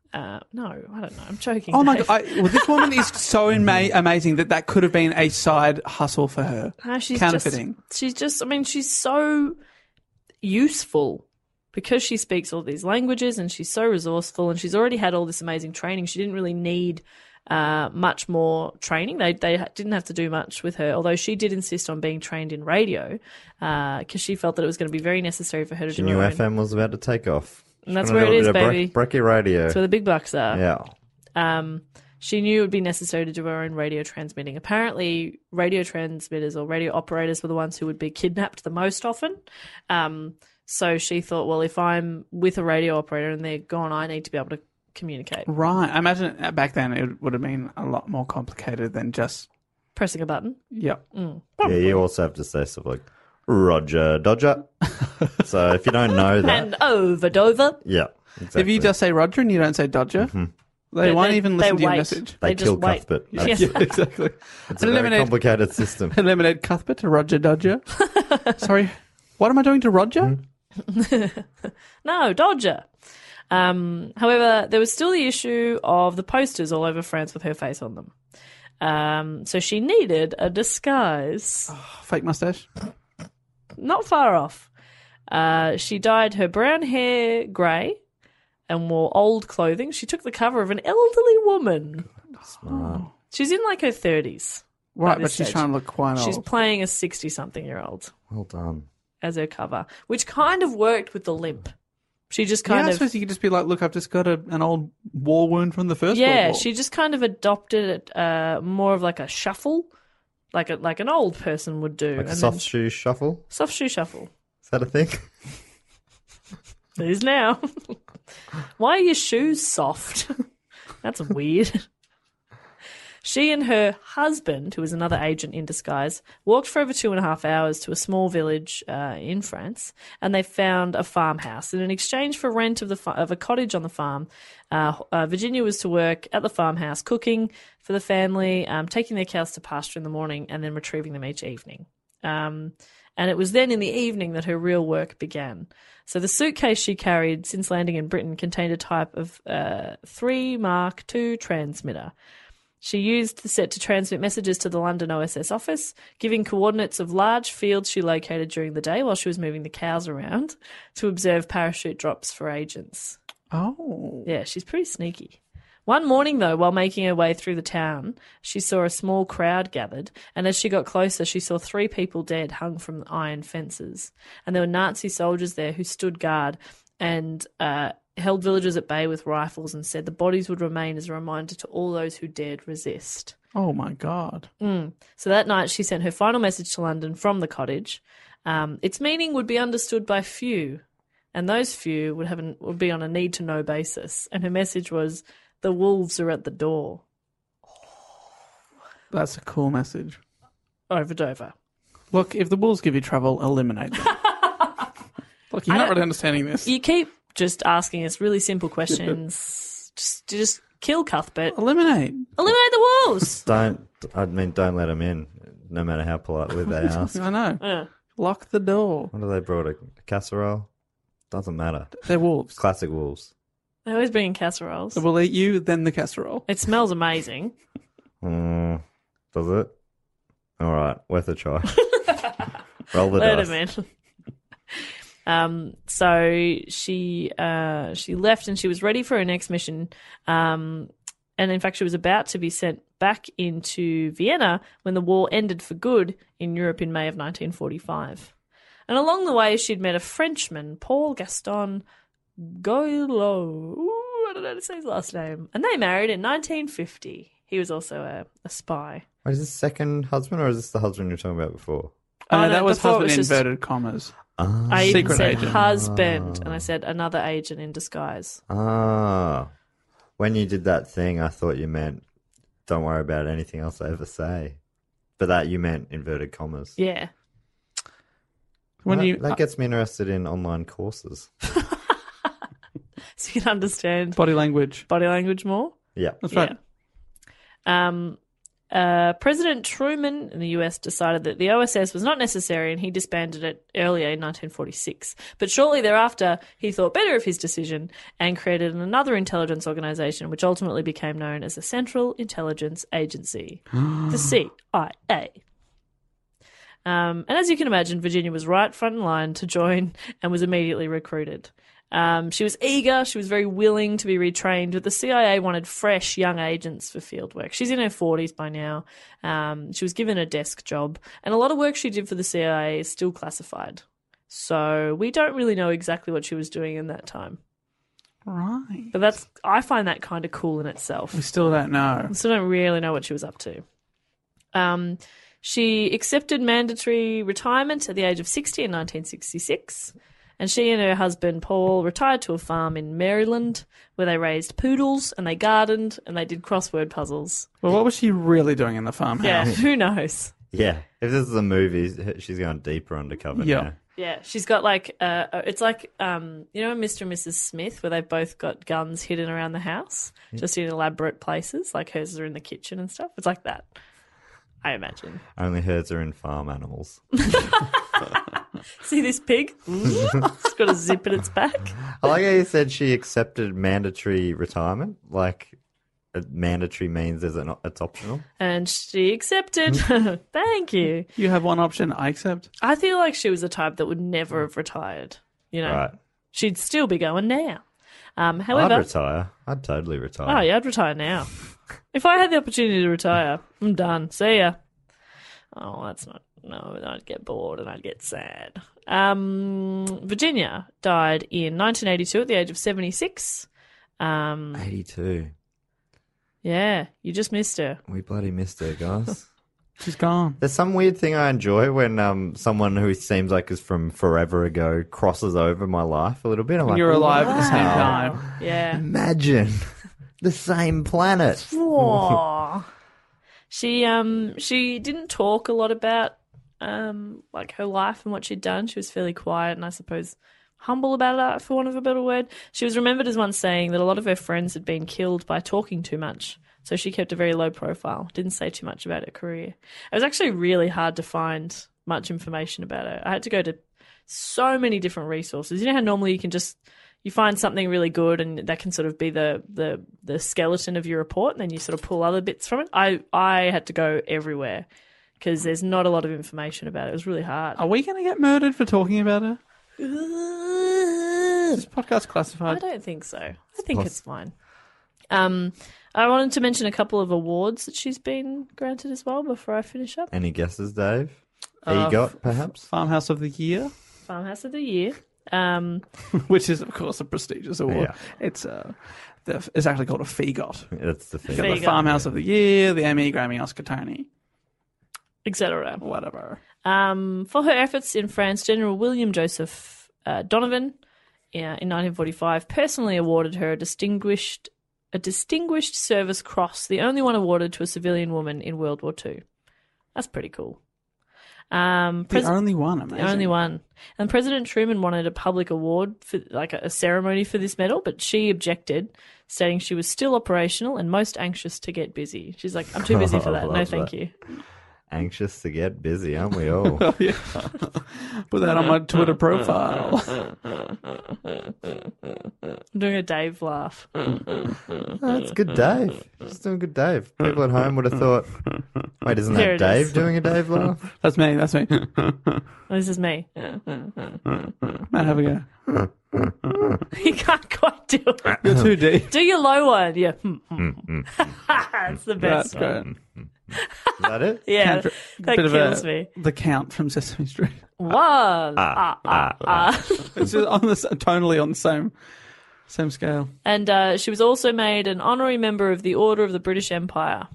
No, I don't know. I'm joking. Oh my Dave. God. Well, this woman is so amazing that could have been a side hustle for her. No, she's counterfeiting. She's so useful because she speaks all these languages and she's so resourceful and she's already had all this amazing training. She didn't really need much more training. They didn't have to do much with her, although she did insist on being trained in radio because she felt that it was going to be very necessary for her to She do knew her own. FM was about to take off. And that's where it is, baby. Brekkie radio. That's where the big bucks are. Yeah. She knew it would be necessary to do her own radio transmitting. Apparently, radio transmitters or radio operators were the ones who would be kidnapped the most often. So she thought, well, if I'm with a radio operator and they're gone, I need to be able to communicate. Right. I imagine back then it would have been a lot more complicated than just pressing a button. Yep. Yeah, you also have to say stuff like, Roger Dodger. So if you don't know that. And over Dover. Yeah, exactly. If you just say Roger and you don't say Dodger, they won't even listen to your wait. message. They kill just wait. Cuthbert. Yes. Yeah, exactly. It's a very complicated system. Eliminate Cuthbert to Roger Dodger. Sorry, what am I doing to Roger? No, Dodger. However, there was still the issue of the posters all over France with her face on them. So she needed a disguise. Fake mustache. Not far off. She dyed her brown hair grey and wore old clothing. She took the cover of an elderly woman. Smart. She's in like her 30s. Right, but she's trying to look quite She's old. playing a 60-something-year-old Well done. as her cover, which kind of worked with the limp. She just I kind of... suppose you could just be like, look, I've just got an old war wound from the First World Yeah, War. she just kind of adopted it more of like a shuffle, like an old person would do. Like a And soft then- shoe shuffle? Soft shoe shuffle. Is that a thing? It is now. Why are your shoes soft? That's weird. She and her husband, who was another agent in disguise, walked for over 2.5 hours to a small village in France, and they found a farmhouse. And in exchange for rent of a cottage on the farm, Virginia was to work at the farmhouse, cooking for the family, taking their cows to pasture in the morning, and then retrieving them each evening. And it was then in the evening that her real work began. So the suitcase she carried since landing in Britain contained a type of 3 Mark II transmitter. She used the set to transmit messages to the London OSS office, giving coordinates of large fields she located during the day while she was moving the cows around to observe parachute drops for agents. Oh. Yeah, she's pretty sneaky. One morning, though, while making her way through the town, she saw a small crowd gathered, and as she got closer, she saw 3 people dead hung from iron fences. And there were Nazi soldiers there who stood guard and held villagers at bay with rifles and said the bodies would remain as a reminder to all those who dared resist. Oh, my God. So that night, she sent her final message to London from the cottage. Its meaning would be understood by few, and those few would be on a need-to-know basis. And her message was, "The wolves are at the door." That's a cool message. Over Dover. Look, if the wolves give you trouble, eliminate them. Look, you're not really understanding this. You keep just asking us really simple questions. just kill Cuthbert. Eliminate. Eliminate the wolves. Don't let them in, no matter how politely they ask. I know. Yeah. Lock the door. What have they brought? A casserole? Doesn't matter. They're wolves. Classic wolves. They always bring in casseroles. We'll eat you, then the casserole. It smells amazing. Does it? All right, worth a try. Roll the Let dice. him in. So she left and she was ready for her next mission. And in fact, she was about to be sent back into Vienna when the war ended for good in Europe in May of 1945. And along the way, she'd met a Frenchman, Paul Gaston Goillot. I don't know how to say his last name. And they married in 1950. He was also a spy. Wait, is this second husband or is this the husband you were talking about before? Oh, no, no, that was before it husband was in just- inverted commas. I even Secret said agent. husband, and I said another agent in disguise. When you did that thing, I thought you meant don't worry about anything else I ever say. But that you meant inverted commas. Yeah. That gets me interested in online courses. So you can understand Body language. body language more. Yeah. That's right. Yeah. President Truman in the US decided that the OSS was not necessary and he disbanded it earlier in 1946. But shortly thereafter, he thought better of his decision and created another intelligence organization, which ultimately became known as the Central Intelligence Agency, the CIA. And as you can imagine, Virginia was right front in line to join and was immediately recruited. She was eager, she was very willing to be retrained, but the CIA wanted fresh young agents for field work. She's in her 40s by now. She was given a desk job, and a lot of work she did for the CIA is still classified. So we don't really know exactly what she was doing in that time. Right. But I find that kind of cool in itself. We still don't know. We still don't really know what she was up to. She accepted mandatory retirement at the age of 60 in 1966. And she and her husband, Paul, retired to a farm in Maryland where they raised poodles and they gardened and they did crossword puzzles. Well, what was she really doing in the farmhouse? Yeah, who knows? Yeah. If this is a movie, she's going deeper undercover now. Yeah, she's got like, it's like, you know, Mr. and Mrs. Smith, where they've both got guns hidden around the house, just in elaborate places, like hers are in the kitchen and stuff. It's like that, I imagine. Only hers are in farm animals. See this pig? It's got a zip in its back. I like how you said she accepted mandatory retirement. Like, mandatory means it's optional. And she accepted. Thank you. You have one option, I accept. I feel like she was the type that would never have retired. You know, Right. She'd still be going now. However, I'd retire. I'd totally retire. oh yeah, I'd retire now. If I had the opportunity to retire, I'm done. See ya. Oh, that's not. No, I'd get bored and I'd get sad. Virginia died in 1982 at the age of 76. 82. Yeah, you just missed her. We bloody missed her, guys. She's gone. There's some weird thing I enjoy when someone who seems like is from forever ago crosses over my life a little bit. I'm like, You're alive at the same wow. time. Yeah. Imagine the same planet. Aw. She didn't talk a lot about like her life and what she'd done. She was fairly quiet and I suppose humble about it, for want of a better word. She was remembered as once saying that a lot of her friends had been killed by talking too much. So she kept a very low profile, didn't say too much about her career. It was actually really hard to find much information about her. I had to go to so many different resources. You know how normally you find something really good and that can sort of be the skeleton of your report and then you sort of pull other bits from it. I had to go everywhere because there's not a lot of information about it. It was really hard. Are we going to get murdered for talking about her? Is this podcast classified? I don't think so. I think it's fine. I wanted to mention a couple of awards that she's been granted as well before I finish up. Any guesses, Dave? EGOT, perhaps? Farmhouse of the Year. Farmhouse of the Year. Which is, of course, a prestigious award. Yeah. It's actually called a FEGOT. It's the You've thing. got the Farmhouse of the Year, the Emmy, Grammy, Oscar, Tony. Etc. Whatever. For her efforts in France, General William Joseph Donovan in 1945 personally awarded her a Distinguished Service Cross, the only one awarded to a civilian woman in World War II. That's pretty cool. The only one, amazing. The only one. And President Truman wanted a public award, for like a ceremony for this medal, but she objected, stating she was still operational and most anxious to get busy. She's like, I'm too busy for that. No, thank you. Anxious to get busy, aren't we all? Oh, yeah. Put that on my Twitter profile. I'm doing a Dave laugh. That's good, Dave. Just doing good, Dave. People at home would have thought, wait, isn't There that it Dave is. doing a Dave laugh? That's me. This is me. Matt, have a go. You can't quite do it. You're too deep. Do your low one. Yeah. That's the best That's one. great. Is that it? Yeah, that Bit of kills me. The Count from Sesame Street. One. It's just tonally on the same scale. And she was also made an honorary member of the Order of the British Empire,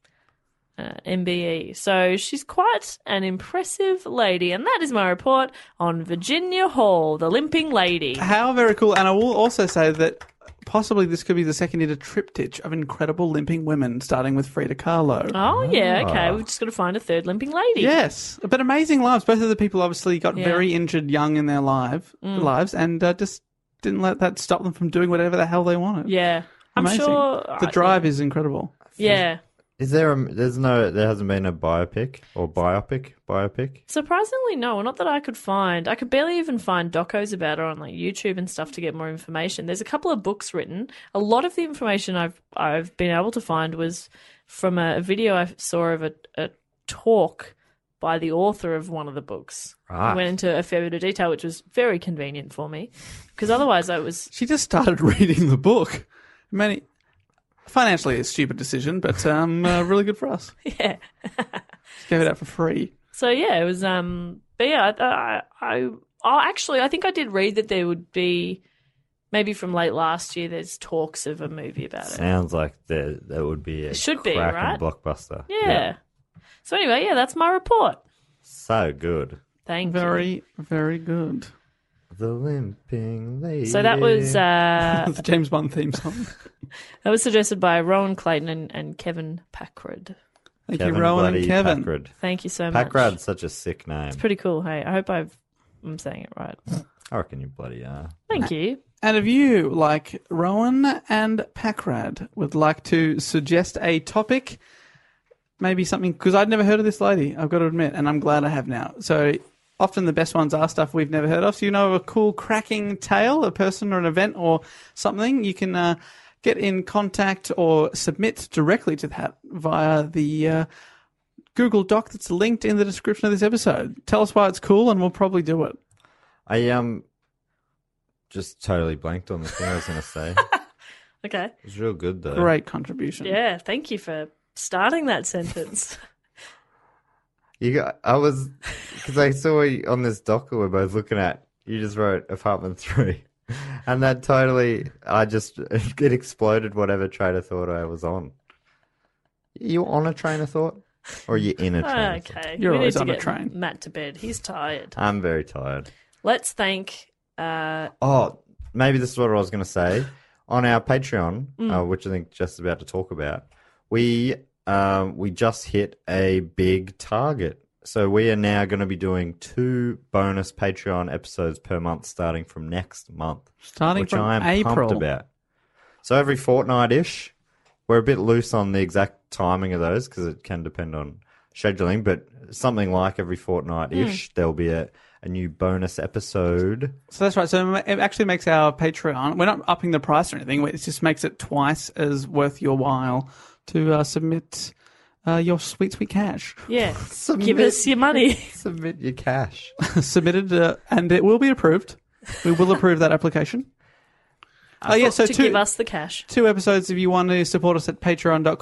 MBE. So she's quite an impressive lady. And that is my report on Virginia Hall, the limping lady. How very cool. And I will also say that possibly this could be the second in a triptych of incredible limping women, starting with Frida Kahlo. Oh, yeah, okay. We've just got to find a third limping lady. Yes, but amazing lives. Both of the people obviously got very injured young in their lives and just didn't let that stop them from doing whatever the hell they wanted. Yeah. Amazing. I'm sure... The drive is incredible. Yeah. there hasn't been a biopic or biopic? Surprisingly, no, not that I could find. I could barely even find docos about her on like YouTube and stuff to get more information. There's a couple of books written. A lot of the information I've been able to find was from a video I saw of a talk by the author of one of the books. Right. I went into a fair bit of detail, which was very convenient for me, because otherwise She just started reading the book. Financially, a stupid decision, but really good for us. Yeah. Just gave it out for free. So yeah, it was. But yeah, I think I did read that there would be, maybe from late last year, there's talks of a movie about it. Sounds like there would be a cracking right? blockbuster. Yeah. So anyway, yeah, that's my report. So good. Thank you. Very, very good. The Limping Lady. So that was the James Bond theme song. that was suggested by Rowan Clayton and Kevin Packard. Thank you, Rowan and Kevin. Packard. Thank you so much. Packard's such a sick name. It's pretty cool. Hey, I hope I'm saying it right. I reckon you bloody are. Thank you. And if you, like Rowan and Packrad, would like to suggest a topic, maybe something, because I'd never heard of this lady, I've got to admit, and I'm glad I have now. So often the best ones are stuff we've never heard of. So you know a cool cracking tale, a person or an event or something, you can get in contact or submit directly to that via the Google Doc that's linked in the description of this episode. Tell us why it's cool and we'll probably do it. I just totally blanked on the thing I was going to say. Okay. It was real good though. Great contribution. Yeah, thank you for starting that sentence. Because I saw you on this doc we're both looking at, you just wrote Apartment 3. And that totally, it exploded whatever train of thought I was on. You on a train of thought? Or are you in a train of thought? Okay. You're we always need to on a get train. Matt to bed. He's tired. I'm very tired. Let's thank... Maybe this is what I was going to say. On our Patreon, which I think Jess is about to talk about, we just hit a big target. So we are now going to be doing 2 bonus Patreon episodes per month starting from next month. Which I am April. pumped about. So every fortnight-ish. We're a bit loose on the exact timing of those because it can depend on scheduling, but something like every fortnight-ish, there'll be a new bonus episode. So that's right. So it actually makes our Patreon, we're not upping the price or anything, it just makes it twice as worth your while to submit your sweet, sweet cash. Yeah. Give us your money. Submit your cash. Submitted, and it will be approved. We will approve that application. So give us the cash. 2 episodes if you want to support us at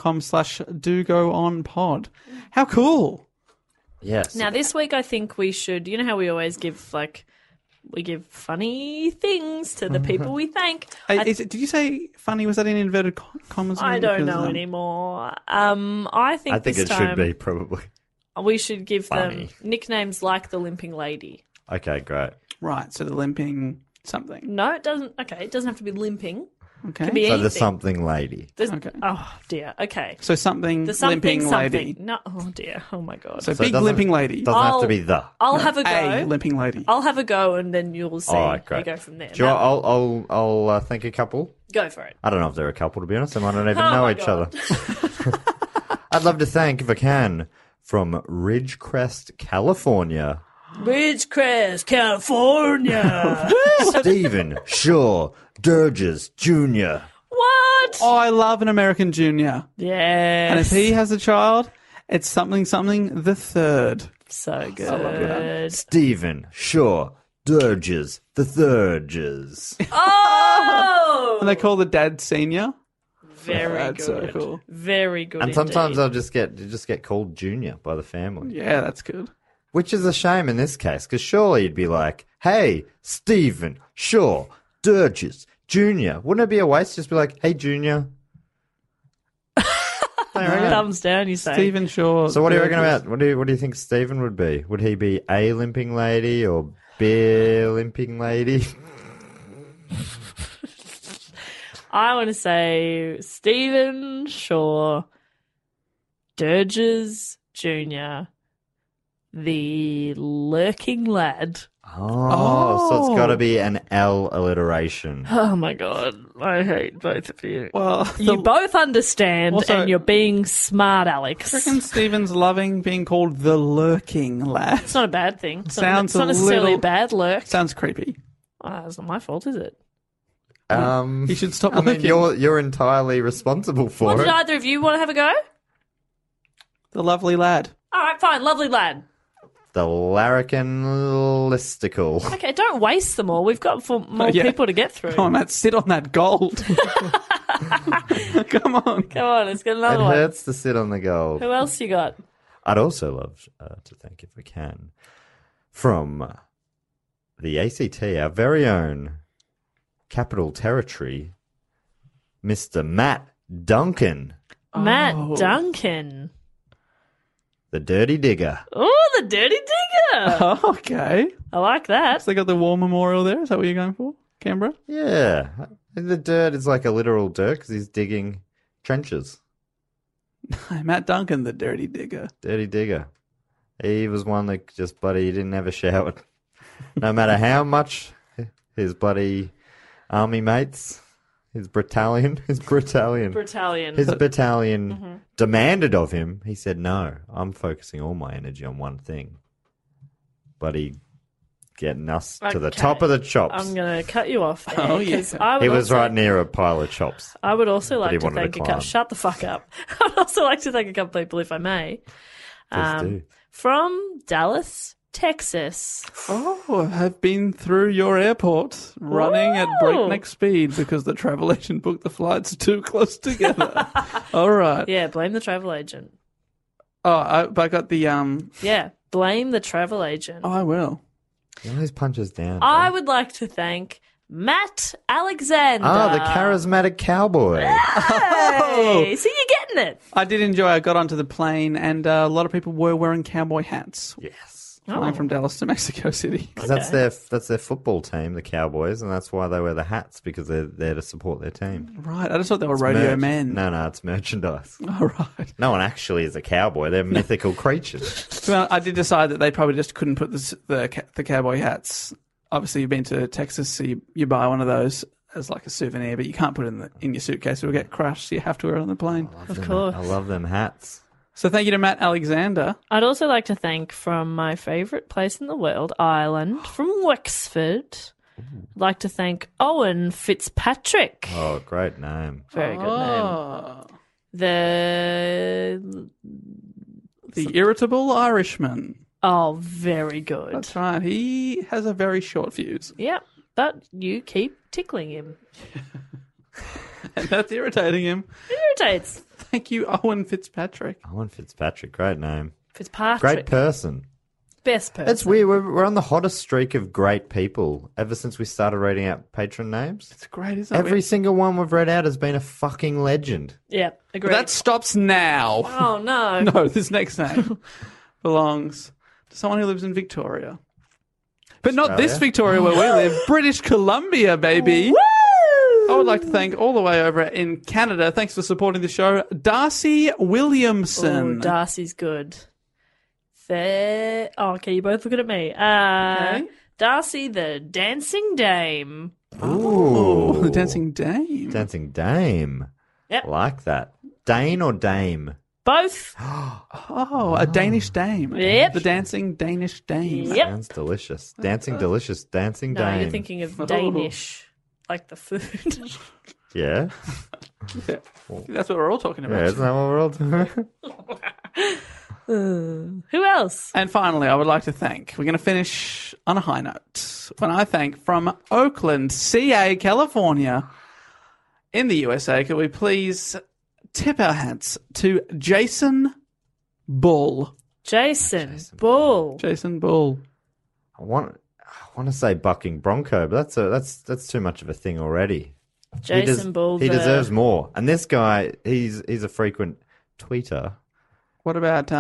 patreon.com/dogoonpod. How cool. Yes. Now, this week I think we should, you know how we always give, we give funny things to the people we thank. Did you say funny? Was that in inverted commas? I don't know anymore. I think it should be, probably. We should give Funny. them nicknames like the Limping Lady. Okay, great. Right, so the limping something. No, it doesn't. Okay, it doesn't have to be limping. Okay. It can be So anything. the something lady. Okay. Oh, dear. Okay. So something, The something limping lady. No, oh, dear. Oh, my God. So So it big doesn't- limping lady. Doesn't have to be the. I'll have a go. A limping lady. I'll have a go, and then you'll see. All right, great. You go from there. Do you want, I'll think a couple. Go for it. I don't know if they're a couple, to be honest. They might not even Oh know my each God. other. I'd love to thank, if I can, from Ridgecrest, California, Ridgecrest, California. Stephen Shaw Durges Jr. What? Oh, I love an American Junior. Yes. And if he has a child, it's something the third. So good. Stephen Shaw Durges the Thurges. Oh! And they call the dad senior. Very That's good. so cool. Very good. And sometimes indeed. they'll just get called Junior by the family. Yeah, that's good. Which is a shame in this case, because surely you'd be like, hey, Stephen Shaw Durges Jr. Wouldn't it be a waste to just be like, hey, Junior? Thumbs down, you say. Stephen Shaw. So what do you reckon about, what do you think Stephen would be? Would he be a limping lady or bear limping lady? I want to say Stephen Shaw Durges Jr. The Lurking Lad. So it's got to be an L alliteration. Oh my god, I hate both of you. Well, You both understand, Also- and you're being smart, Alex. I reckon Stephen's loving being called the Lurking Lad. It's not a bad thing. It's Sounds not a necessarily little- a bad lurk. Sounds creepy. It's not my fault, is it? You should stop I mean, lurking. you're entirely responsible for What, it. did either of you want to have a go? The lovely lad. All right, fine. Lovely lad. The larrikin listicle. Okay, don't waste them all. We've got more Yeah. people to get through. Come on, Matt, sit on that gold. Come on. Come on, let's get It another one. hurts to sit on the gold. Who else you got? I'd also love to thank, if we can, from the ACT, our very own Capital Territory, Mr. Matt Duncan, Matt Duncan. the Dirty Digger. Oh, the Dirty Digger. Oh, okay. I like that. So they got the war memorial there. Is that what you're going for? Canberra? Yeah. The dirt is like a literal dirt because he's digging trenches. Matt Duncan, the dirty digger. Dirty Digger. He was one that just bloody didn't have a shower. No matter how much his bloody army mates, his battalion demanded of him, he said, no, I'm focusing all my energy on one thing. Bloody getting us to the Okay. top of the chops. I'm going to cut you off there. Oh, yeah. 'cause I would He was also- right near a pile of chops. I would also he like to wanted to thank a climb. couple. Shut the fuck up. I would also like to thank a couple people, if I may. Please do. From Dallas, Texas. Oh, I've been through your airport running at breakneck speed because the travel agent booked the flights too close together. All right. Yeah, blame the travel agent. Oh, I got the Yeah, blame the travel agent. Oh, I will. He always punches down. I would like to thank Matt Alexander. the charismatic cowboy. Hey, see, you're getting it. I did enjoy. I got onto the plane, and a lot of people were wearing cowboy hats. Yes. Flying from Dallas to Mexico City. 'Cause that's their football team, the Cowboys, and that's why they wear the hats, because they're there to support their team. Right. I just thought they were It's rodeo merch. men. No, it's merchandise. All right. No one actually is a cowboy. They're mythical creatures. Well, I did decide that they probably just couldn't put the cowboy hats. Obviously, you've been to Texas, so you buy one of those as like a souvenir, but you can't put it in your suitcase. It will get crushed, so you have to wear it on the plane. Of course. I love them hats. So thank you to Matt Alexander. I'd also like to thank from my favourite place in the world, Ireland, from Wexford. I'd like to thank Owen Fitzpatrick. Oh, great name. Very good name. The Irritable Irishman. Oh, very good. That's right. He has a very short fuse. Yep, but you keep tickling him. And that's irritating him. It irritates. Thank you, Owen Fitzpatrick. Owen Fitzpatrick, great name. Fitzpatrick. Great person. Best person. It's weird. We're on the hottest streak of great people ever since we started reading out patron names. It's great, isn't it? Every single one we've read out has been a fucking legend. Yeah, agreed. But that stops now. Oh, no. No, this next name belongs to someone who lives in Victoria. But not this Australia? Victoria where we live. British Columbia, baby. Woo! I would like to thank all the way over in Canada. Thanks for supporting the show. Darcy Williamson. Oh, Darcy's good. Okay, you both looking at me. Okay. Darcy the Dancing Dame. Oh, the Dancing Dame. Dancing Dame. Yep. Like that. Dane or Dame? Both. Oh, a Danish dame. Yep. The Dancing Danish Dame. Yep. Sounds delicious. Dancing delicious. Dancing No, Dame. you're thinking of Danish, like the food. Yeah? Yeah. That's what we're all talking Yeah, about. isn't that what we're all doing? Who else? And finally, I would like to thank, we're going to finish on a high note, when I thank from Oakland, CA, California, in the USA, could we please tip our hats to Jason Bull. Jason Bull. Jason Bull. I want to say bucking bronco, but that's too much of a thing already. Jason Bull. He deserves more. And this guy, he's a frequent tweeter. What about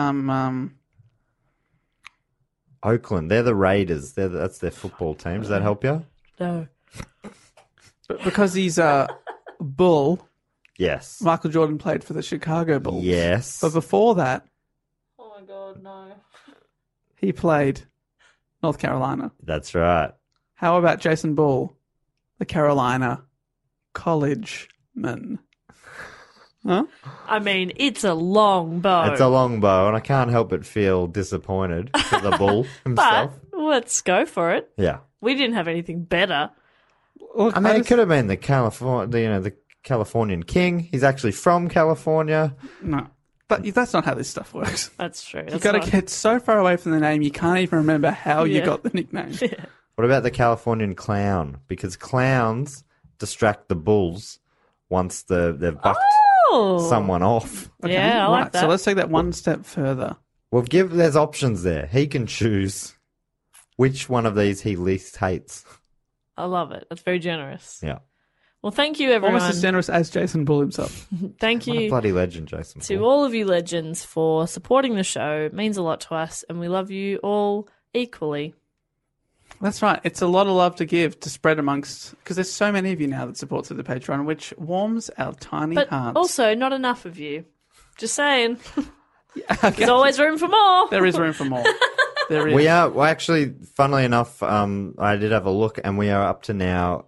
Oakland, they're the Raiders. That's their football team. Does that help you? No. but because he's a Bull, Yes. Michael Jordan played for the Chicago Bulls. Yes. But before that, Oh my God, no. He played North Carolina. That's right. How about Jason Bull, the Carolina collegeman? Huh? I mean, it's a long bow. It's a long bow, and I can't help but feel disappointed for the bull himself. But let's go for it. Yeah. We didn't have anything better. Look, I mean, it could have been the Californian king. He's actually from California. No. But that's not how this stuff works. That's true. You've got to get so far away from the name you can't even remember how you got the nickname. Yeah. What about the Californian clown? Because clowns distract the bulls once they've bucked someone off. Okay, Yeah, I like that. So let's take that one step further. Well, there's options there. He can choose which one of these he least hates. I love it. That's very generous. Yeah. Well, thank you, everyone. Almost as generous as Jason Bull himself. Thank What a you bloody legend, Jason. to Paul. all of you legends for supporting the show. It means a lot to us, and we love you all equally. That's right. It's a lot of love to give, to spread amongst, because there's so many of you now that support through the Patreon, which warms our tiny But hearts. also, not enough of you. Just saying. There's always room for more. There is room for more. There is. We are, well, actually, funnily enough, I did have a look, and we are up to now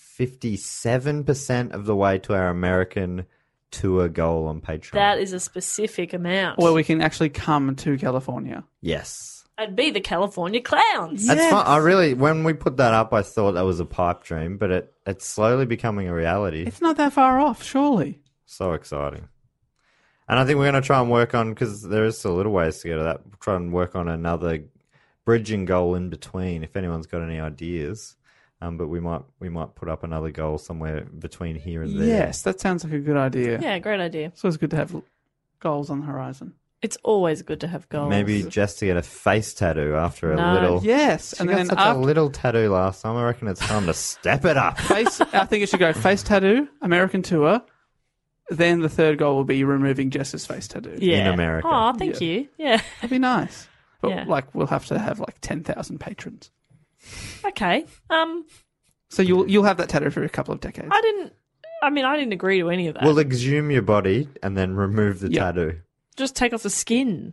57% of the way to our American tour goal on Patreon. That is a specific amount. Where we can actually come to California. Yes. I'd be the California Clowns. That's fun. When we put that up, I thought that was a pipe dream, but it's slowly becoming a reality. It's not that far off, surely. So exciting. And I think we're going to try and work on, because there is still a little ways to go to that, try and work on another bridging goal in between, if anyone's got any ideas. But we might put up another goal somewhere between here and there. Yes, that sounds like a good idea. Yeah, great idea. It's always good to have goals on the horizon. It's always good to have goals. Maybe just to get a face tattoo after a No. little. Yes, She and got then such after a little tattoo last time. I reckon it's time to step it up. face, I think it should go face tattoo, American tour. Then the third goal will be removing Jess's face tattoo. Yeah. in America. Oh, thank you. Yeah. That'd be nice. But Yeah. we'll have to have 10,000 patrons. Okay. So you'll have that tattoo for a couple of decades. I didn't agree to any of that. We'll exhume your body and then remove the tattoo. Just take off the skin.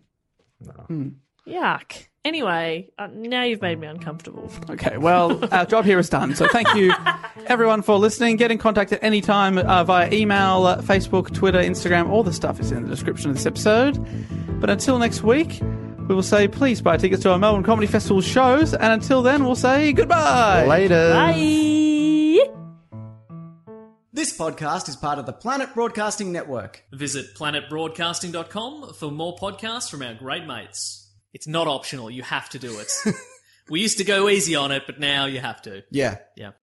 Yuck. Anyway, now you've made me uncomfortable. Okay, well, our job here is done. So thank you, everyone, for listening. Get in contact at any time via email, Facebook, Twitter, Instagram. All the stuff is in the description of this episode. But until next week, we will say please buy tickets to our Melbourne Comedy Festival shows. And until then, we'll say goodbye. Later. Bye. This podcast is part of the Planet Broadcasting Network. Visit planetbroadcasting.com for more podcasts from our great mates. It's not optional, you have to do it. We used to go easy on it, but now you have to. Yeah. Yeah.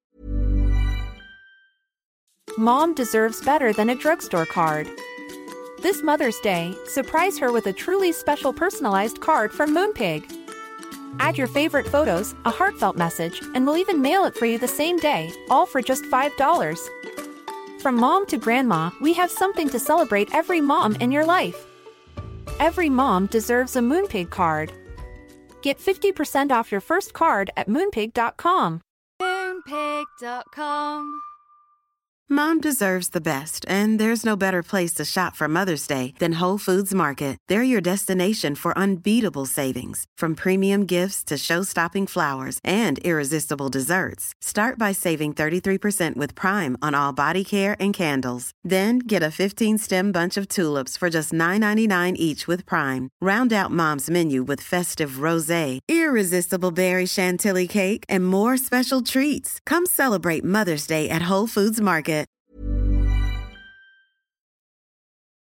Mom deserves better than a drugstore card. This Mother's Day, surprise her with a truly special personalized card from Moonpig. Add your favorite photos, a heartfelt message, and we'll even mail it for you the same day, all for just $5. From mom to grandma, we have something to celebrate every mom in your life. Every mom deserves a Moonpig card. Get 50% off your first card at Moonpig.com. Moonpig.com. Mom deserves the best, and there's no better place to shop for Mother's Day than Whole Foods Market. They're your destination for unbeatable savings, from premium gifts to show-stopping flowers and irresistible desserts. Start by saving 33% with Prime on all body care and candles. Then get a 15-stem bunch of tulips for just $9.99 each with Prime. Round out Mom's menu with festive rosé, irresistible berry chantilly cake, and more special treats. Come celebrate Mother's Day at Whole Foods Market.